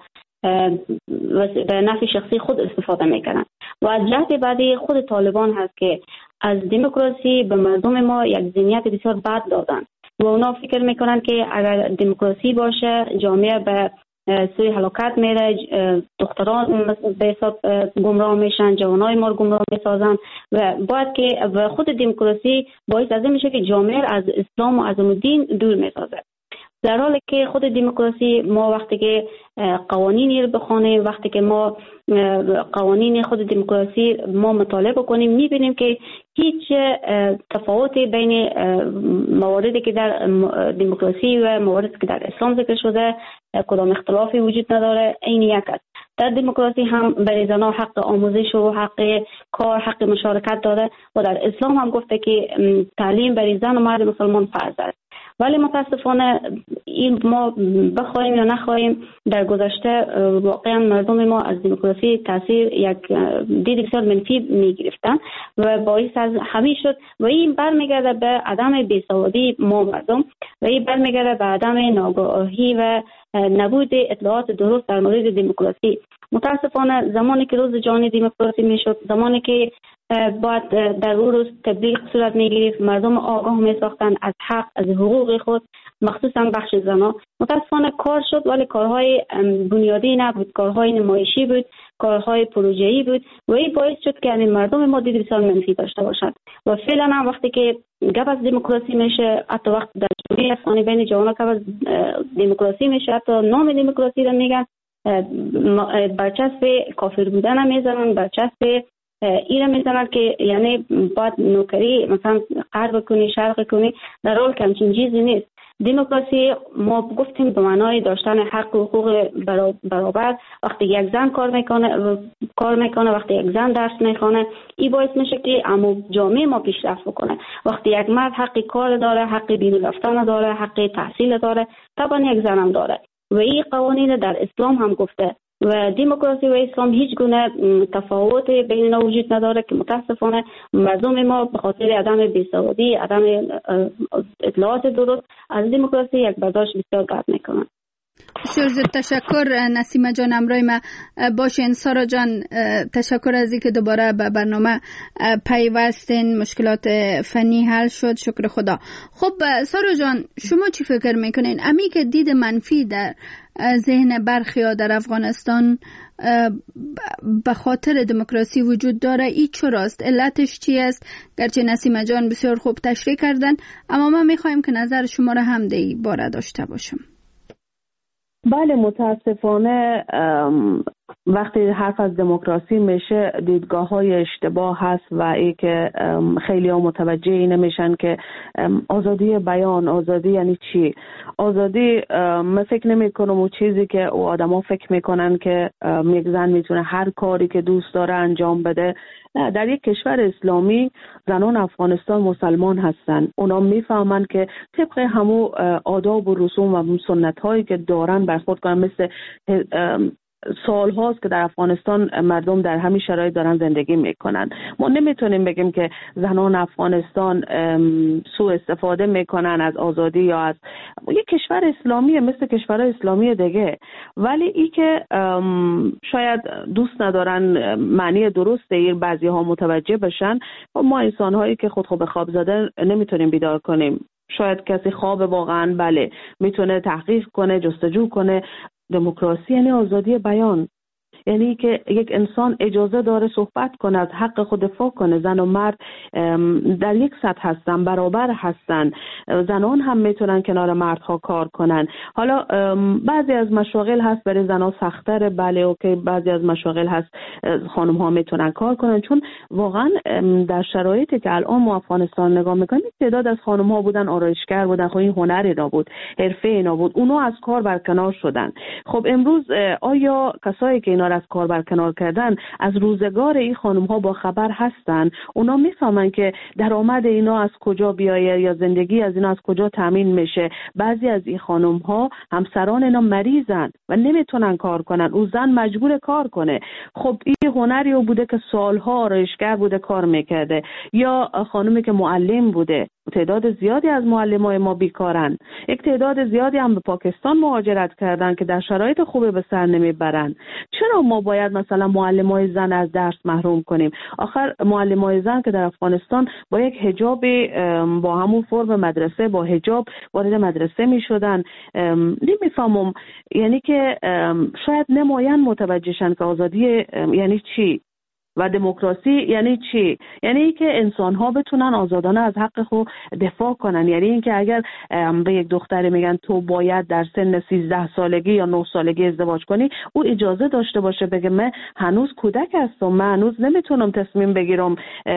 به نفع شخصی خود استفاده میکنن و از جهت بعدی خود طالبان هست که از دموکراسی به مردم ما یک ذهنیت بسیار بد دادن و اونا فکر میکنن که اگر دموکراسی باشه جامعه به سوی هلاکت میره، دختران به حساب گمراه میشن، جوانای ما گمراه میسازن و باید که خود دموکراسی باعث از این میشه که جامعه از اسلام و از دین دور میسازه. در حالی که خود دموکراسی ما وقتی که قوانینی رو بخونیم، وقتی که ما قوانین خود دموکراسی ما مطالعه بکنیم میبینیم که هیچ تفاوتی بین مواردی که در دموکراسی و مواردی که در اسلام ذکر شده کدام اختلافی وجود نداره، این یک است. در دموکراسی هم برای زنان حق آموزش و حق کار، حق مشارکت داده و در اسلام هم گفته که تعلیم برای زن و مرد مسلمان فرض است. ولی متاسفانه این ما بخوایم یا نخواهیم در گذشته واقعا مردم ما از دموکراسی تاثیر یک دید بسیار منفی میگرفتن و باعث از همین شد و این برمیگرده به عدم بیسوادی ما مردم و این برمیگرده به عدم ناگاهی و نبود اطلاعات درست در مورد دموکراسی. متاسفانه زمانی که روز جهانی دموکراسی میشد، زمانی که باید در اون روز تبلیغ صورت میگرفت، مردم آگاه میساختن از حق، از حقوق خود، مخصوصا بخش زنان. متاسفانه کار شد ولی کارهای بنیادی نبود، کارهای نمایشی بود، کارهای پروژه‌ای بود و این باعث شد که یعنی مردم ما دید بسیار منفی داشته باشد. و فعلا هم وقتی که گپ از دموکراسی میشه، حتی وقت در جامعه اسلامی بین جوانان گپ از دموکراسی میشه، حتی نام دموکراسی رو میگن، برچسب کافر بودن هم میزنن، برچسب ایره میزنن که یعنی باید نوکری مثلا غرب کنی شرق کنی، در حال که همچین چیزی نیست. دموکراسی ما گفتیم به معنای داشتن حق و حقوق برابر. وقتی یک زن کار میکنه کار میکنه وقتی یک زن درس میخونه، این باعث میشه که عمو جامعه ما پیشرفت بکنه. وقتی یک مرد حق کار داره، حق بیرون رفتن داره، حق تحصیل داره، طبعا یک زن هم داره و این قوانین در اسلام هم گفته. و دموکراسی و اسلام هیچ گونه تفاوت بین اینا وجود نداره که متاسفانه مردم ما به خاطر عدم بیسوادی، عدم اطلاعات درست از دموکراسی یک برداشت بسیار بد میکنن. بسیار زیاد تشکر نسیمه جان، همراه ما باشین. سارا جان تشکر از اینکه دوباره به برنامه پیوستین. مشکلات فنی حل شد، شکر خدا. خب سارا جان، شما چی فکر میکنین؟ امی که دید منفی در ذهن برخی ها در افغانستان به خاطر دموکراسی وجود داره، ای چراست؟ علتش چی است؟ گرچه نسیمه جان بسیار خوب تشریح کردن، اما ما میخوایم که نظر شما را هم دی باره داشته باشم. بله، متاسفانه وقتی حرف از دموکراسی میشه دیدگاه های اشتباه هست و ای که خیلی ها متوجه اینه میشن که آزادی بیان، آزادی یعنی چی؟ آزادی من فکر نمی کنم اون چیزی که او آدم ها فکر میکنن که یک زن میتونه هر کاری که دوست داره انجام بده. نه، در یک کشور اسلامی زنان افغانستان مسلمان هستن، اونا میفهمن که طبق همو آداب و رسوم و سنت هایی که دارن برخورد کنن. مثل سال هاست که در افغانستان مردم در همین شرایط دارن زندگی میکنن. ما نمیتونیم بگیم که زنان افغانستان سوء استفاده میکنن از آزادی یا از یک کشور اسلامی مثل کشورهای اسلامی دیگه، ولی ای که شاید دوست ندارن معنی درست این بعضی ها متوجه بشن. ما انسان هایی که خود خواب خواب زده نمیتونیم بیدار کنیم. شاید کسی خواب واقعا بله میتونه تحقیق کنه، جستجو کنه. دموکراسی یعنی آزادی بیان، یعنی که یک انسان اجازه داره صحبت کنه، از حق خود دفاع کنه. زن و مرد در یک سطح هستن، برابر هستن. زنان هم میتونن کنار مردها کار کنن. حالا بعضی از مشاغل هست برای زنها سخت‌تره، بله اوکی، بعضی از مشاغل هست خانم ها میتونن کار کنن، چون واقعا در شرایطی که الان ما افغانستان نگاه میکنیم تعداد از خانم ها بودن آرایشگر بودن، خب این هنری نبود، حرفه اینا بود، اونا از کار برکنار شدن. خب امروز آیا کسایی که اینا از کار برکنار کردن از روزگار این خانم ها با خبر هستن؟ اونا میفهمن که درآمد اینا از کجا بیایه یا زندگی از اینا از کجا تامین میشه. بعضی از این خانم ها همسران اینا مریضن و نمیتونن کار کنن، او زن مجبور کار کنه. خب این هنری بوده که سالها آرایشگر بوده کار میکرده، یا خانمی که معلم بوده. تعداد زیادی از معلمای ما بیکارن. یک تعداد زیادی هم به پاکستان مهاجرت کردن که در شرایط خوبی به سر نمیبرن. چرا ما باید مثلا معلمای زن از درس محروم کنیم؟ آخر معلمای زن که در افغانستان با یک حجاب با همون فرم مدرسه با حجاب وارد مدرسه میشدن. نمیفهمم، یعنی که شاید نمایان متوجهشن که آزادی یعنی چی و دموکراسی یعنی چی. یعنی که انسان ها بتونن آزادانه از حق خود دفاع کنن. یعنی اینکه اگر به یک دختری میگن تو باید در سن سیزده سالگی یا نه سالگی ازدواج کنی، او اجازه داشته باشه بگه من هنوز کودک هستم، من هنوز نمیتونم تصمیم بگیرم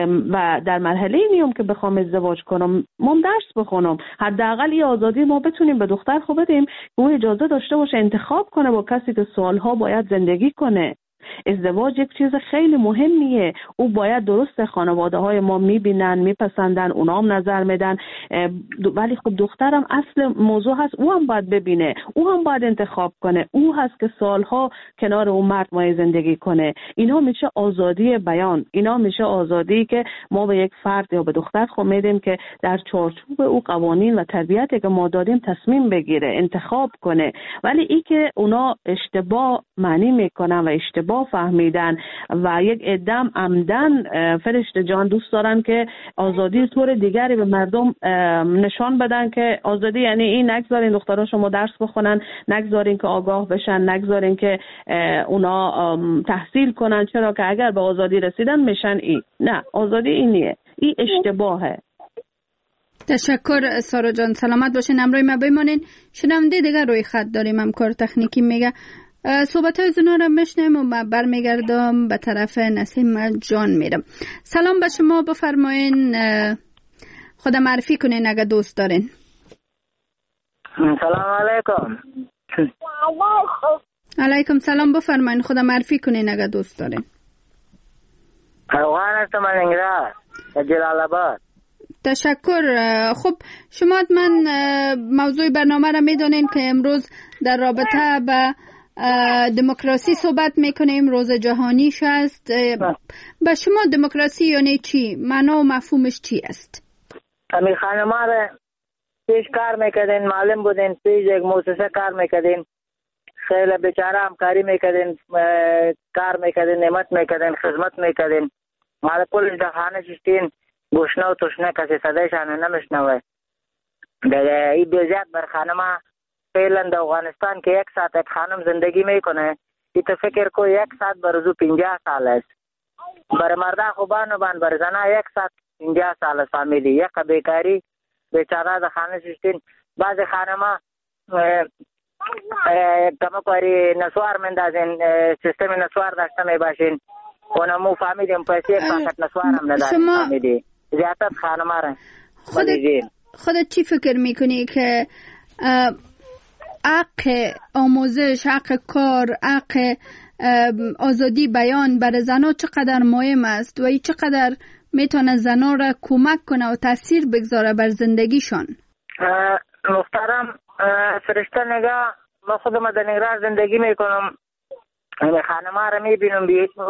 و در مرحله اینیم که بخوام ازدواج کنم، من درس بخونم. حداقل این آزادی ما بتونیم به دختر خود بدیم، او اجازه داشته باشه انتخاب کنه با کسی که سالها باید زندگی کنه. ازدواج یک چیز خیلی مهمیه. او باید درست خانواده های ما میبینن، میپسندن، اونا هم نظر میدن، ولی خب دخترم اصل موضوع هست، او هم باید ببینه، او هم باید انتخاب کنه. او هست که سالها کنار اون مرد مای زندگی کنه. اینا میشه آزادی بیان، اینا میشه آزادی که ما به یک فرد یا به دختر خب میدیم که در چارچوب او قوانین و تربیتی که ما دادیم تصمیم بگیره، انتخاب کنه. ولی ای که اونا اشتباه معنی میکنن و اشتباه نافهمیدن و یک عدم عمدن فرشته جان دوست دارن که آزادی طور دیگری به مردم نشان بدن که آزادی یعنی این، نگذارین دختران شما درس بخونن، نگذارین که آگاه بشن، نگذارین که اونا تحصیل کنن، چرا که اگر به آزادی رسیدن میشن این. نه، آزادی این نیه، این اشتباهه. تشکر سارا جان، سلامت باشین. همراه ما بمانین. شنونده دیگر روی خط داریم، همکار تکنیکی میگه صحبت های زنا را میشنیم و من برمیگردم به طرف نسیم جان میرم. سلام به شما، بفرمایین خدا معرفی کنین اگه دوست دارین. سلام علیکم. علیکم سلام، بفرمایین خدا معرفی کنین اگه دوست دارین. افغان هستم از انگرا جلال آباد. تشکر. خب شما من موضوع برنامه را میدونین که امروز در رابطه به دموکراسی صحبت میکنیم، روز جهانیش است. به شما دموکراسی یعنی چی؟ معنا و مفهومش چی است؟ امیر خانم ما پیش کار میکردین، معلم بودین، پیش یک مؤسسه کار میکردین، خیلی بیچاره همکاری میکردین، کار میکردین، نعمت میکردین، خدمت میکردین. مال پولیس در خانه ششتین گوشنه و توشنه کسی صدایشان نمیشنوه. در این بیزیاد بر خانم فعلا در افغانستان که یک ساعت یک خانم زندگی میکنه، ای تو فکر کو یک ساعت بر روزو پنجاه سال است. بر مرده خوبان و بان بر زنه یک ساعت پنجاه سال است. فامیلی یک بیکاری بیچاره در خانه ششتین. بعض خانم کمه کاری نسوار مندازین، سیستم نسوار داشته میباشین، اونمو فامیلیم پیسی یک پاکت نسوار هم ندارین. فامیلی زیادت خانم ها خودت خودت چی فکر میکنی که حق آموزش، حق کار، حق آزادی بیان برای زنها چقدر مهم است و ای چقدر میتونه زنها را کمک کنه و تاثیر بگذاره بر زندگیشان؟ محترم فرشته نگاه، ما خودم در نگران زندگی میکنم، خانم ها را میبینم،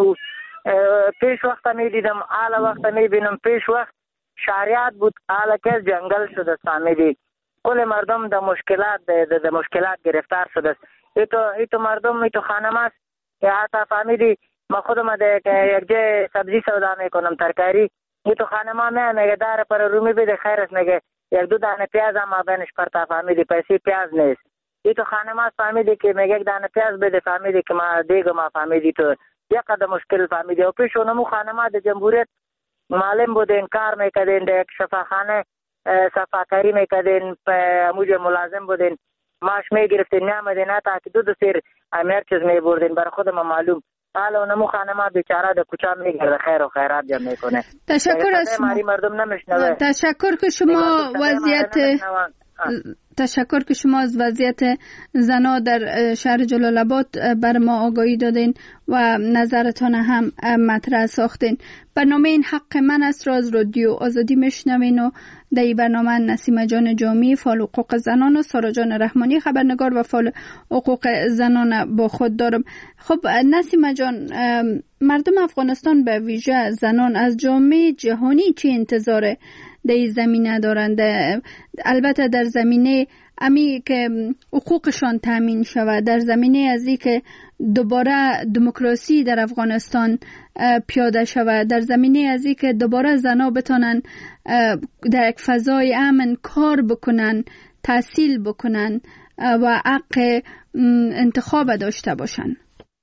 پیش وقت میدیدم، حالا وقت میبینم. پیش وقت شریعت بود، حالا که جنگل شده. فامیلی کل مردم در مشکلات در مشکلات گرفتار شده است. ای تو ای تو مردم ای تو خانم است که حتی فامیلی ما خودم در یک جای سبزی سودا میکنم، ترکاری. ای تو خانم ها میگه میگه داره پر رومی بده، خیر است، میگه یک دو دانه پیاز هم بینش پرتا. فامیلی پیسې پیاز نیست. ای تو خانم است فامیلی که میگه یک دانه پیاز بده، فامیلی که ما دیگه ما فامیلی تو یک قدم مشکل. فامیلی او پیش اونمو خانم ها در جمهوریت معلم بودین، کار میکردین، در یک شفاخانه صفاکاری میکردین، موجه ملازم بودین، معاش میگرفتین، نمیدین، تا که دو دو سیر امیر چیز میبردین. برای خود ما معلوم حالا اونمو خانم ها بیچاره در کوچه میگرده، خیر و خیرات جمع میکنه. تشکر از شما. مردم نمیشنوه. تشکر که شما وضعیت تشکر که شما از وضعیت زنا در شهر جلال آباد بر ما آگاهی دادین و نظرتان هم مطرح ساختین. برنامه این حق من است را از رادیو آزادی میشنوین و در این برنامه نسیم جان جامی فعال حقوق زنان و سارا جان رحمانی خبرنگار و فعال حقوق زنان با خود دارم. خب نسیم جان، مردم افغانستان به ویژه زنان از جامعه جهانی چی انتظاره در این زمینه دارند؟ البته در زمینه امی که حقوقشان تامین شود، در زمینه از این که دوباره دموکراسی در افغانستان پیاده شود، در زمینه از این که دوباره زنها بتانن در یک فضای امن کار بکنن، تحصیل بکنن و حق انتخاب داشته باشن.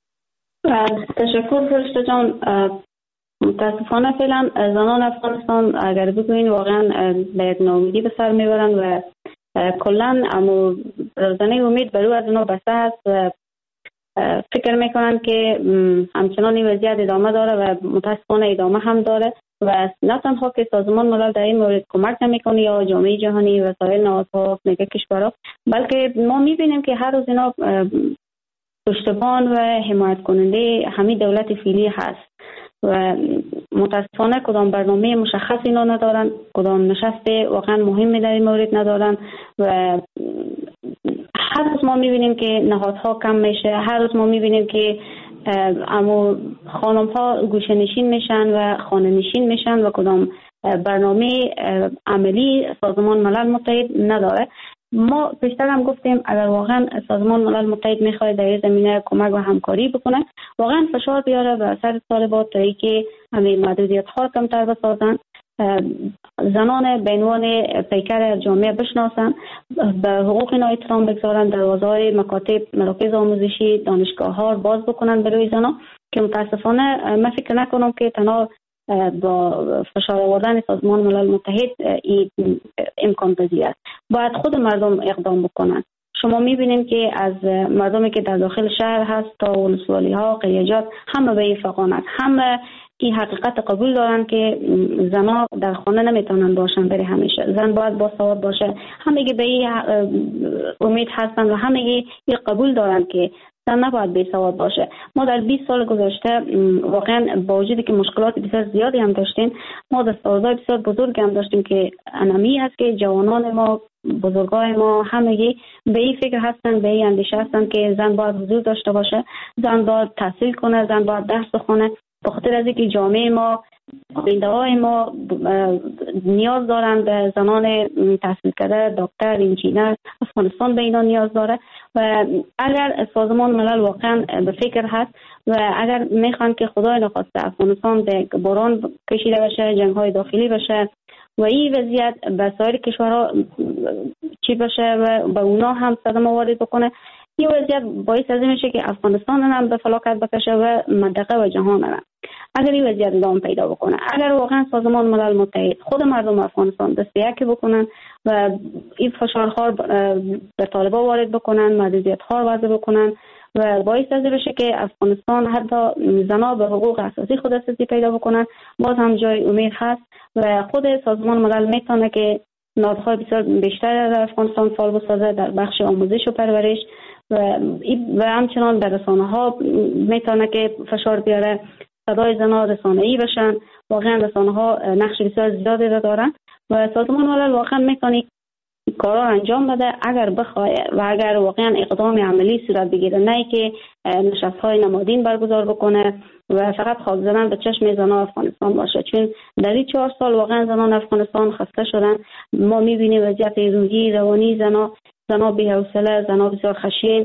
تشکر فرشته جان. متاسفانه فعلا زنان افغانستان اگر بگوین واقعا به یک ناامیدی به سر میبرن و کلا اما روزانه امید برای از اونا بسته است و فکر میکنن که همچنان این وضعیت ادامه داره و متاسفانه ادامه هم داره و نه تنها که سازمان ملل در این مورد کمک نمیکنه یا جامعه جهانی و سایر نهادها نگاه کشورها، بلکه ما میبینیم که هر روز اینا پشتبان و حمایت کننده همین دولت فعلی هست و متاسفانه کدام برنامه مشخص اینا ندارن، کدام نشست واقعا مهمی در این مورد ندارن و هر روز ما میبینیم که نهادها کم میشه، هر روز ما میبینیم که اما خانم ها گوشه نشین میشن و خانه نشین میشن و کدام برنامه عملی سازمان ملل متحد نداره ما پیشتر هم گفتیم اگر واقعا سازمان ملل متحد میخواد در این زمینه کمک و همکاری بکنه، واقعا فشار بیاره به سر طالبات تا اینکه همین محدودیت ها کمتر بسازن، زنان به عنوان پیکر جامعه بشناسن، به حقوق اینا احترام بگذارن، دروازه‌های مکاتب، مراکز آموزشی، دانشگاه ها باز بکنن برای زنان، که متاسفانه من فکر نکنم که تنها با فشار آوردن سازمان ملل متحد این امکان پذیر است. باید خود مردم اقدام بکنن. شما میبینید که از مردمی که در داخل شهر هست تا ولسوالی ها، قریجات، همه به این فقانت، همه این حقیقت قبول دارن که زنها در خانه نمیتونن باشن برای همیشه. زن باید با سواد باشه. همگی به این امید هستن و همگی این قبول دارن که زن نباید بی سواد باشه. ما در بیست سال گذشته واقعا با وجودی که مشکلات بسیار زیادی هم داشتیم، ما دستاوردهای بسیار بزرگ هم داشتیم که انمی است که جوانان ما، بزرگای ما همگی به این فکر هستن، به این اندیشه هستن که زن باید حضور داشته باشه، زن باید تحصیل کنه، زن باید درس بخونه. به خاطر از اینکه جامعه ما، آینده‌های ما نیاز دارن به زنان تحصیل کرده، دکتر، انجینر. افغانستان به اینا نیاز داره و اگر سازمان ملل واقعا به فکر هست و اگر میخوان که خدای نخواسته افغانستان به بحران کشیده بشه، جنگ‌های داخلی بشه و این وضعیت به سایر کشورها چی بشه و به اونا هم صدمه وارد بکنه، این وضعیت باعث از این میشه که افغانستان هم به فلاکت بکشه و منطقه و جهان هم. اگر این وضعیت ادامه پیدا بکنه، اگر واقعا سازمان ملل متحد خود مردم افغانستان دست به یکی بکنن و این فشارها به طالبان وارد بکنن، محدودیت‌ها وضع بکنن و باعث از این بشه که افغانستان حتی زنها به حقوق اساسی خود دسترسی پیدا بکنن، باز هم جای امید هست و خود سازمان ملل میتونه که نهادهای بسیار بیشتر در افغانستان فعال بسازه در بخش آموزش و پرورش و و همچنان در رسانه ها میتونه که فشار بیاره، صدای زنها رسانه‌ای بشن. واقعا رسانه ها نقش بسیار زیادی را دارن و سازمان ملل واقعا میتونه کارا انجام بده اگر بخواد و اگر واقعا اقدام عملی صورت بگیره، نه که نشست‌های نمادین برگزار بکنه و فقط خاک زدن به چشم زنان افغانستان باشه. چون در این چهار سال واقعا زنان افغانستان خسته شدن. ما میبینیم وضعیت روحی روانی زنان زنان بی‌حوصله، زنان بسیار خشین.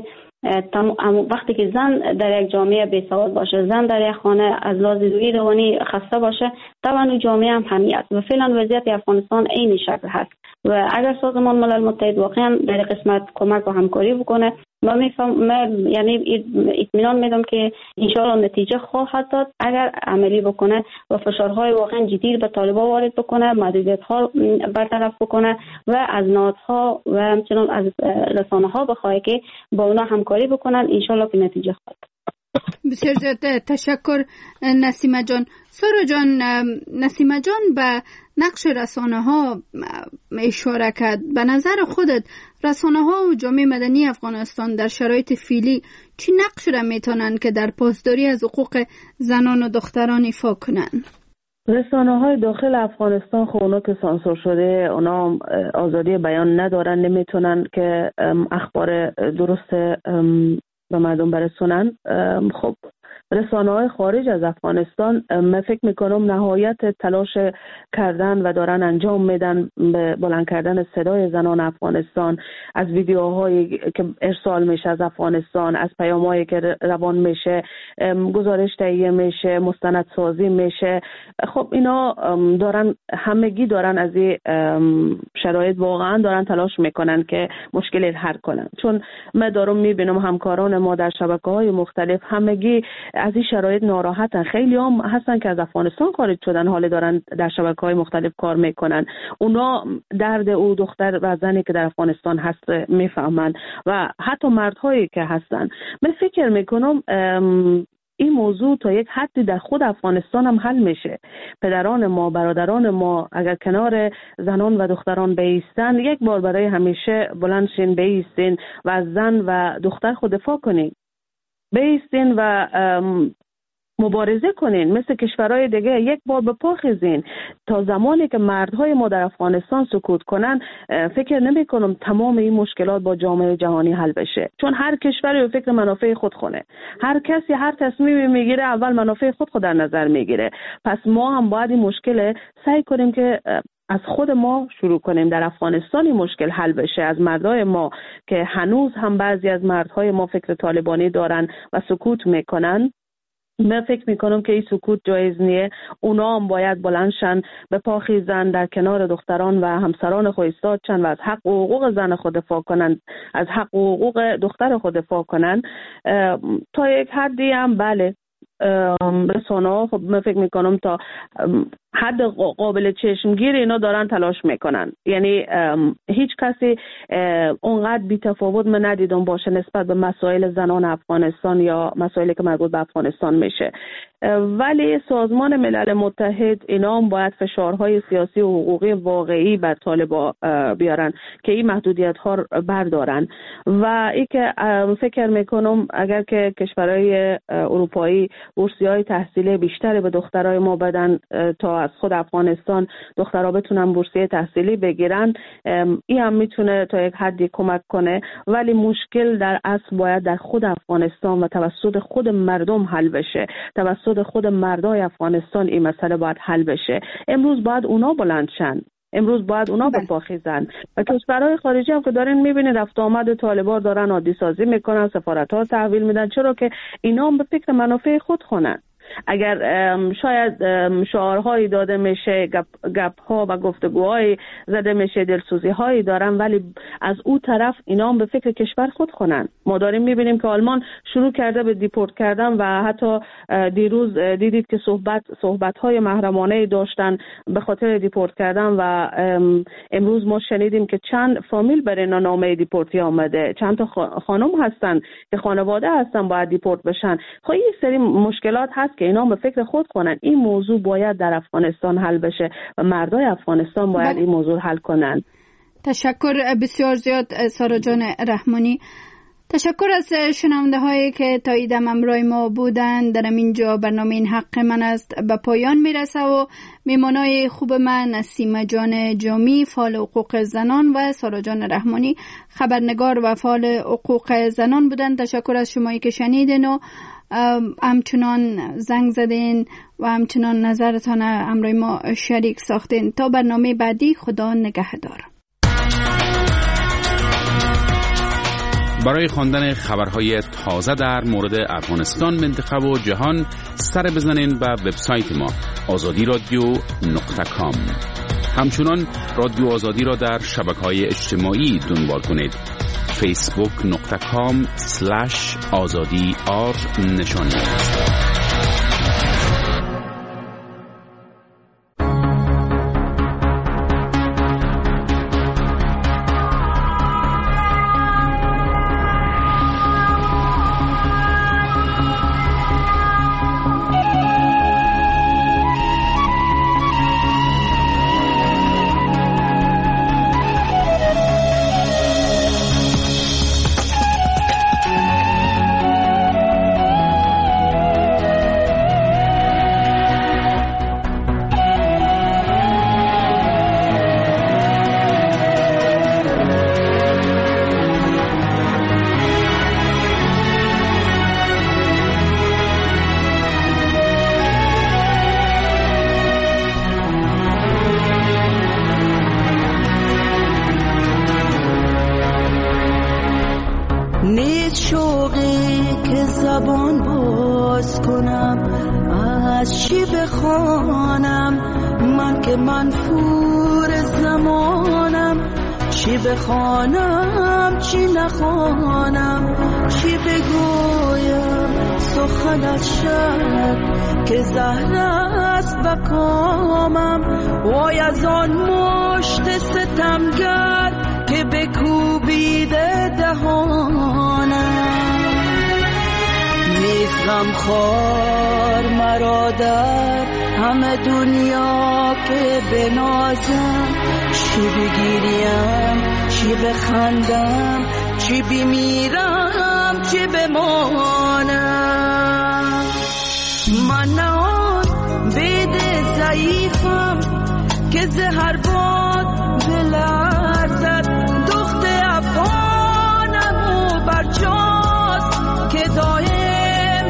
وقتی که زن در یک جامعه بی‌سواد باشه، زن در یک خانه از لحاظ روحی روانی خسته باشه، طبعا جامعه هم همین است و فعلا وضعیت افغانستان این شکل هست و اگر سازمان ملل متحد واقعا در قسمت کمک و همکاری بکنه، ما میفهم یعنی اطمینان میدم که ان شاء الله نتیجه خواهد داد اگر عملی بکنه و فشارهای واقعا جدی به طالبان وارد بکنه، محدودیت‌ها برطرف بکنه و از نهادها و همچنان از رسانه‌ها بخواد که با اونا همکاری بکنن، ان شاء الله که نتیجه خواهد. بسیار زیاد تشکر نسیمه جان. سارا جان، نسیمه جان به نقش رسانه ها اشاره کرد. به نظر خودت رسانه ها و جامعه مدنی افغانستان در شرایط فعلی چی نقش را میتونن که در پاسداری از حقوق زنان و دختران ایفا کنن؟ رسانه های داخل افغانستان خب اونا که سانسور شده، اونا آزادی بیان ندارن، نمیتونن که اخبار درست به مردم برسونن. خب رسانه های خارج از افغانستان من فکر میکنم نهایت تلاش کردن و دارن انجام میدن به بلند کردن صدای زنان افغانستان، از ویدیوهایی که ارسال میشه از افغانستان، از پیامایی که روان میشه، گزارش تهیه میشه، مستندسازی میشه. خب اینا دارن همگی دارن از این شرایط واقعا دارن تلاش میکنن که مشکل حل کنن. چون من دارم میبینم همکاران ما در شبکه‌های مختلف همگی از این شرایط ناراحتن. خیلی هم هستن که از افغانستان خارج شدن، حالا دارن در شبکه‌های مختلف کار میکنن. اونا درد او دختر و زنی که در افغانستان هست میفهمن و حتی مردهایی که هستن. من فکر میکنم این موضوع تا یک حدی در خود افغانستان هم حل میشه. پدران ما، برادران ما اگر کنار زنان و دختران بایستن، یک بار برای همیشه بلند شین بایستین و از زن و دختر خود دفاع کنین، بایستین و مبارزه کنین مثل کشورهای دیگه، یک بار به پا خیزین. تا زمانی که مردهای ما در افغانستان سکوت کنن، فکر نمی کنم تمام این مشکلات با جامعه جهانی حل بشه. چون هر کشوری به فکر منافع خود خونه، هر کسی هر تصمیمی میگیره اول منافع خود خود در نظر میگیره. پس ما هم باید این مشکل سعی کنیم که از خود ما شروع کنیم، در افغانستان این مشکل حل بشه، از مردای ما که هنوز هم بعضی از مردهای ما فکر طالبانی دارن و سکوت میکنن. من فکر میکنم که این سکوت جایز نیه. اونا هم باید بلندشن به پا خیزن، در کنار دختران و همسران خود ایستاد چند و از حق و حقوق زن خود دفاع کنن، از حق و حقوق دختر خود دفاع کنن. تا یک حدی هم بله رسانه ها خب من فکر میکنم تا حد قابل چشمگیر اینا دارن تلاش میکنن، یعنی هیچ کسی اونقدر بی تفاوت من ندیدم باشه نسبت به مسائل زنان افغانستان یا مسائلی که مربوط به افغانستان میشه. ولی سازمان ملل متحد اینا هم باید فشارهای سیاسی و حقوقی واقعی بر طالبان بیارن که این محدودیت ها بردارن. و ای که فکر میکنم اگر که کشورهای اروپایی بورسیهای تحصیلی بیشتری به دخترای ما بدن تا از خود افغانستان دخترها بتونن بورسیه تحصیلی بگیرن، این هم میتونه تا یک حدی کمک کنه. ولی مشکل در اصل باید در خود افغانستان و توسط خود مردم حل بشه، توسط خود مردای افغانستان این مسئله باید حل بشه. امروز باید اونا بلند شن، امروز باید اونا به پا خیزن. و کشورهای خارجی هم که دارین میبینید رفت آمد طالبان دارن عادی سازی میکنن، سفارت‌ها تحویل میدن، چرا که اینا هم به فکر منافع خود خونن. اگر شاید شعارهایی داده میشه، گپ, گپ ها و گفتگوهای زده میشه، دلسوزی هایی دارن، ولی از او طرف اینا هم به فکر کشور خود خونن. ما داریم میبینیم که آلمان شروع کرده به دیپورت کردن و حتی دیروز دیدید که صحبت صحبت های محرمانه داشتن به خاطر دیپورت کردن و امروز ما شنیدیم که چند فامیل برای اینا نامه دیپورتی آمده، چند تا خانم هستن که خانواده هستن باید دیپورت بشن. خب این سری مشکلات هست که اینا به فکر خود کنن. این موضوع باید در افغانستان حل بشه و مردای افغانستان باید بله. این موضوع حل کنن. تشکر بسیار زیاد سارا جان رحمانی. تشکر از شنونده هایی که تا ایدم همراه ما بودن. در اینجا برنامه این حق من است به پایان میرسه و میمانای خوب من نسیم جان جامی فعال حقوق زنان و سارا جان رحمانی خبرنگار و فعال حقوق زنان بودن. تشکر از شمایی که شنیدین و همچنان زنگ زدین و همچنان نظرتان همراه ما شریک ساختین. تا برنامه بعدی خدا نگهدار. برای خواندن خبرهای تازه در مورد افغانستان، منطقه و جهان سر بزنین به وبسایت ما آزادی رادیو نقطه کام. همچنان رادیو آزادی را در شبکه‌های اجتماعی دنبال کنید. فیسبوک نقطه کام سلش آزادی آر نشانی. بخوانم چی نخوانم، چی بگویم سخنت شد که زهر است بکامم. وای از آن مشت ستمگر که بکوبیده دهانم. نیست غمخوار مرا در همه دنیا که بنازم، چی بگیریم چی بخندم، چی بمیرم چی بمانم. من آن بید ضعیفم که زهر باد بلرزد، دخت افغانم و برجاست که دایم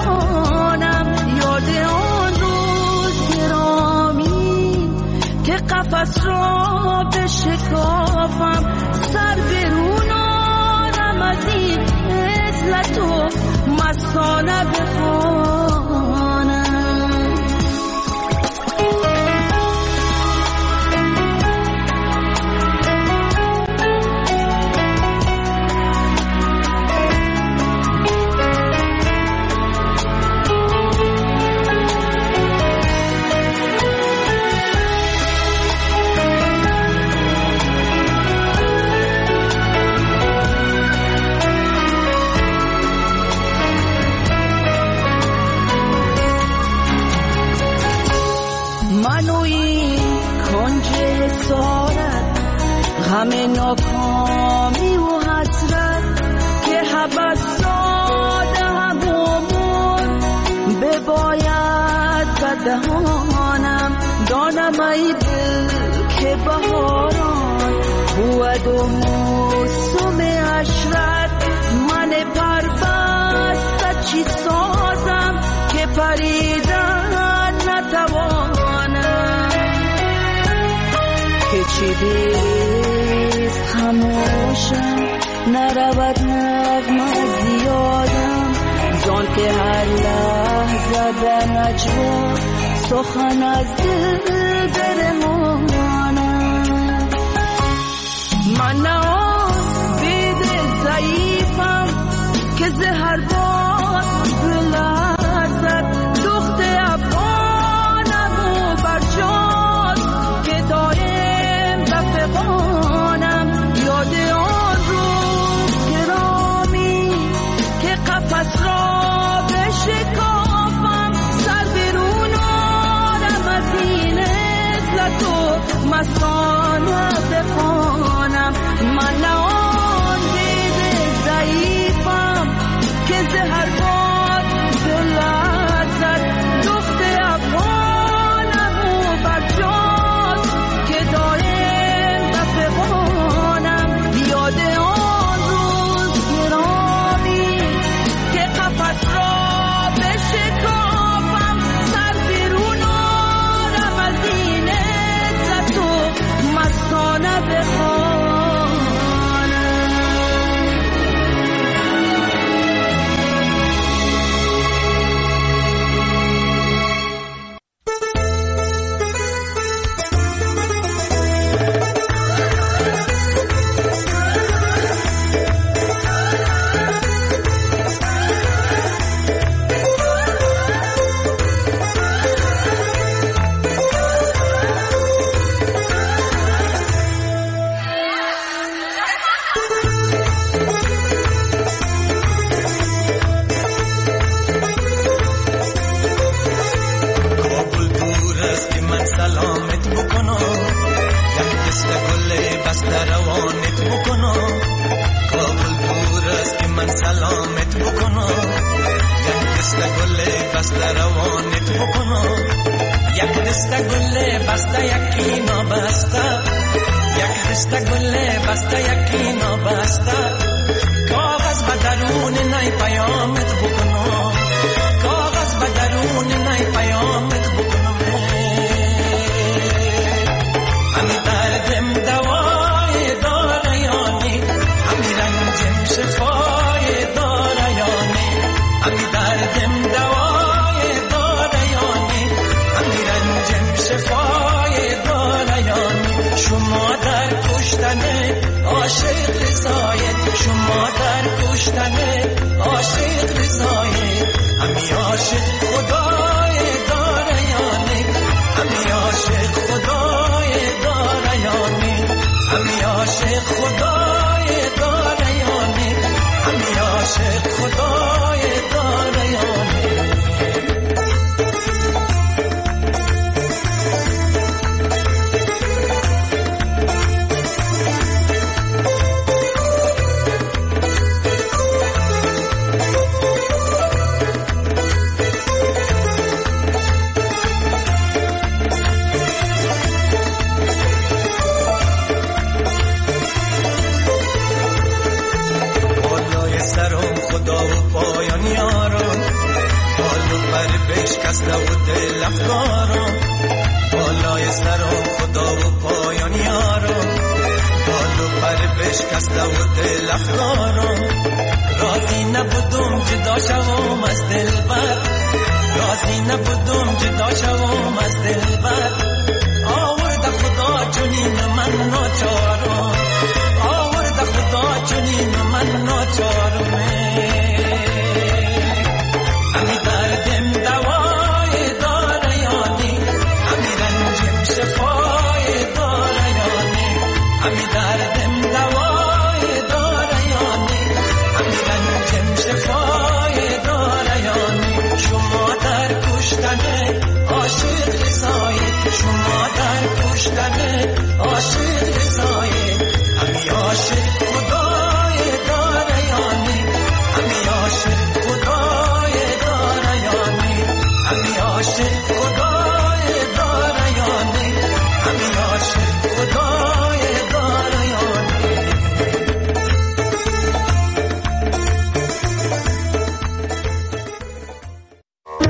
بفقانم. یاد آن روز گرامی که قفس را بشکافم، سر برون آرم از این عزلت و مستانه بخوانم. همه ناکامی و حسرت که حبس داده همون بباید بدهانم. دانم ای دل که بهاران بود و موسم عشرت، من پربسته چی سازم که پریدن نتوانم. که چی بیست خموشم نرود نغمه زیادم، جان که هر لحظه در نجوا سخن از دل برمانم. من نه آن بیدل ضعیفم که زهر باد بلرزد، دخت افغانم و برجاست که دایم رفقانم. یاد آن روز گرامی که قفس را بشکافم، سر برون آرم از این عزلت و مستانه بخوانم. من نه آن دل ضعیفم که زهر باد بلرزد، دخت افغانم و برجاست که دایم رفقانم. یاد آن روز گرامی که قفس را بشکافم، سر بیرون آرم از این عزت و مستانه بخوانم. بشکسته و دل افکارم، بالای سر و خدا و پایان یارو بال و پر بشکسته و دل افغانو راضی نبودم جدا شوم از دلبر راضی نبودم جدا شوم از دلبر آورد خدا چنین من ناچارم آورد خدا چنین من ناچارم همی دردم دوای داره یانی همی رنجم شفای داره یانی همی دردم دوای داره یانی همی رنجم شفای داره یانی شما در کشتن عاشق رضایت شما در کشتن عاشق رضایت همی عاشق خدای داره یانی همی عاشق خدای داره یانی همی عاشق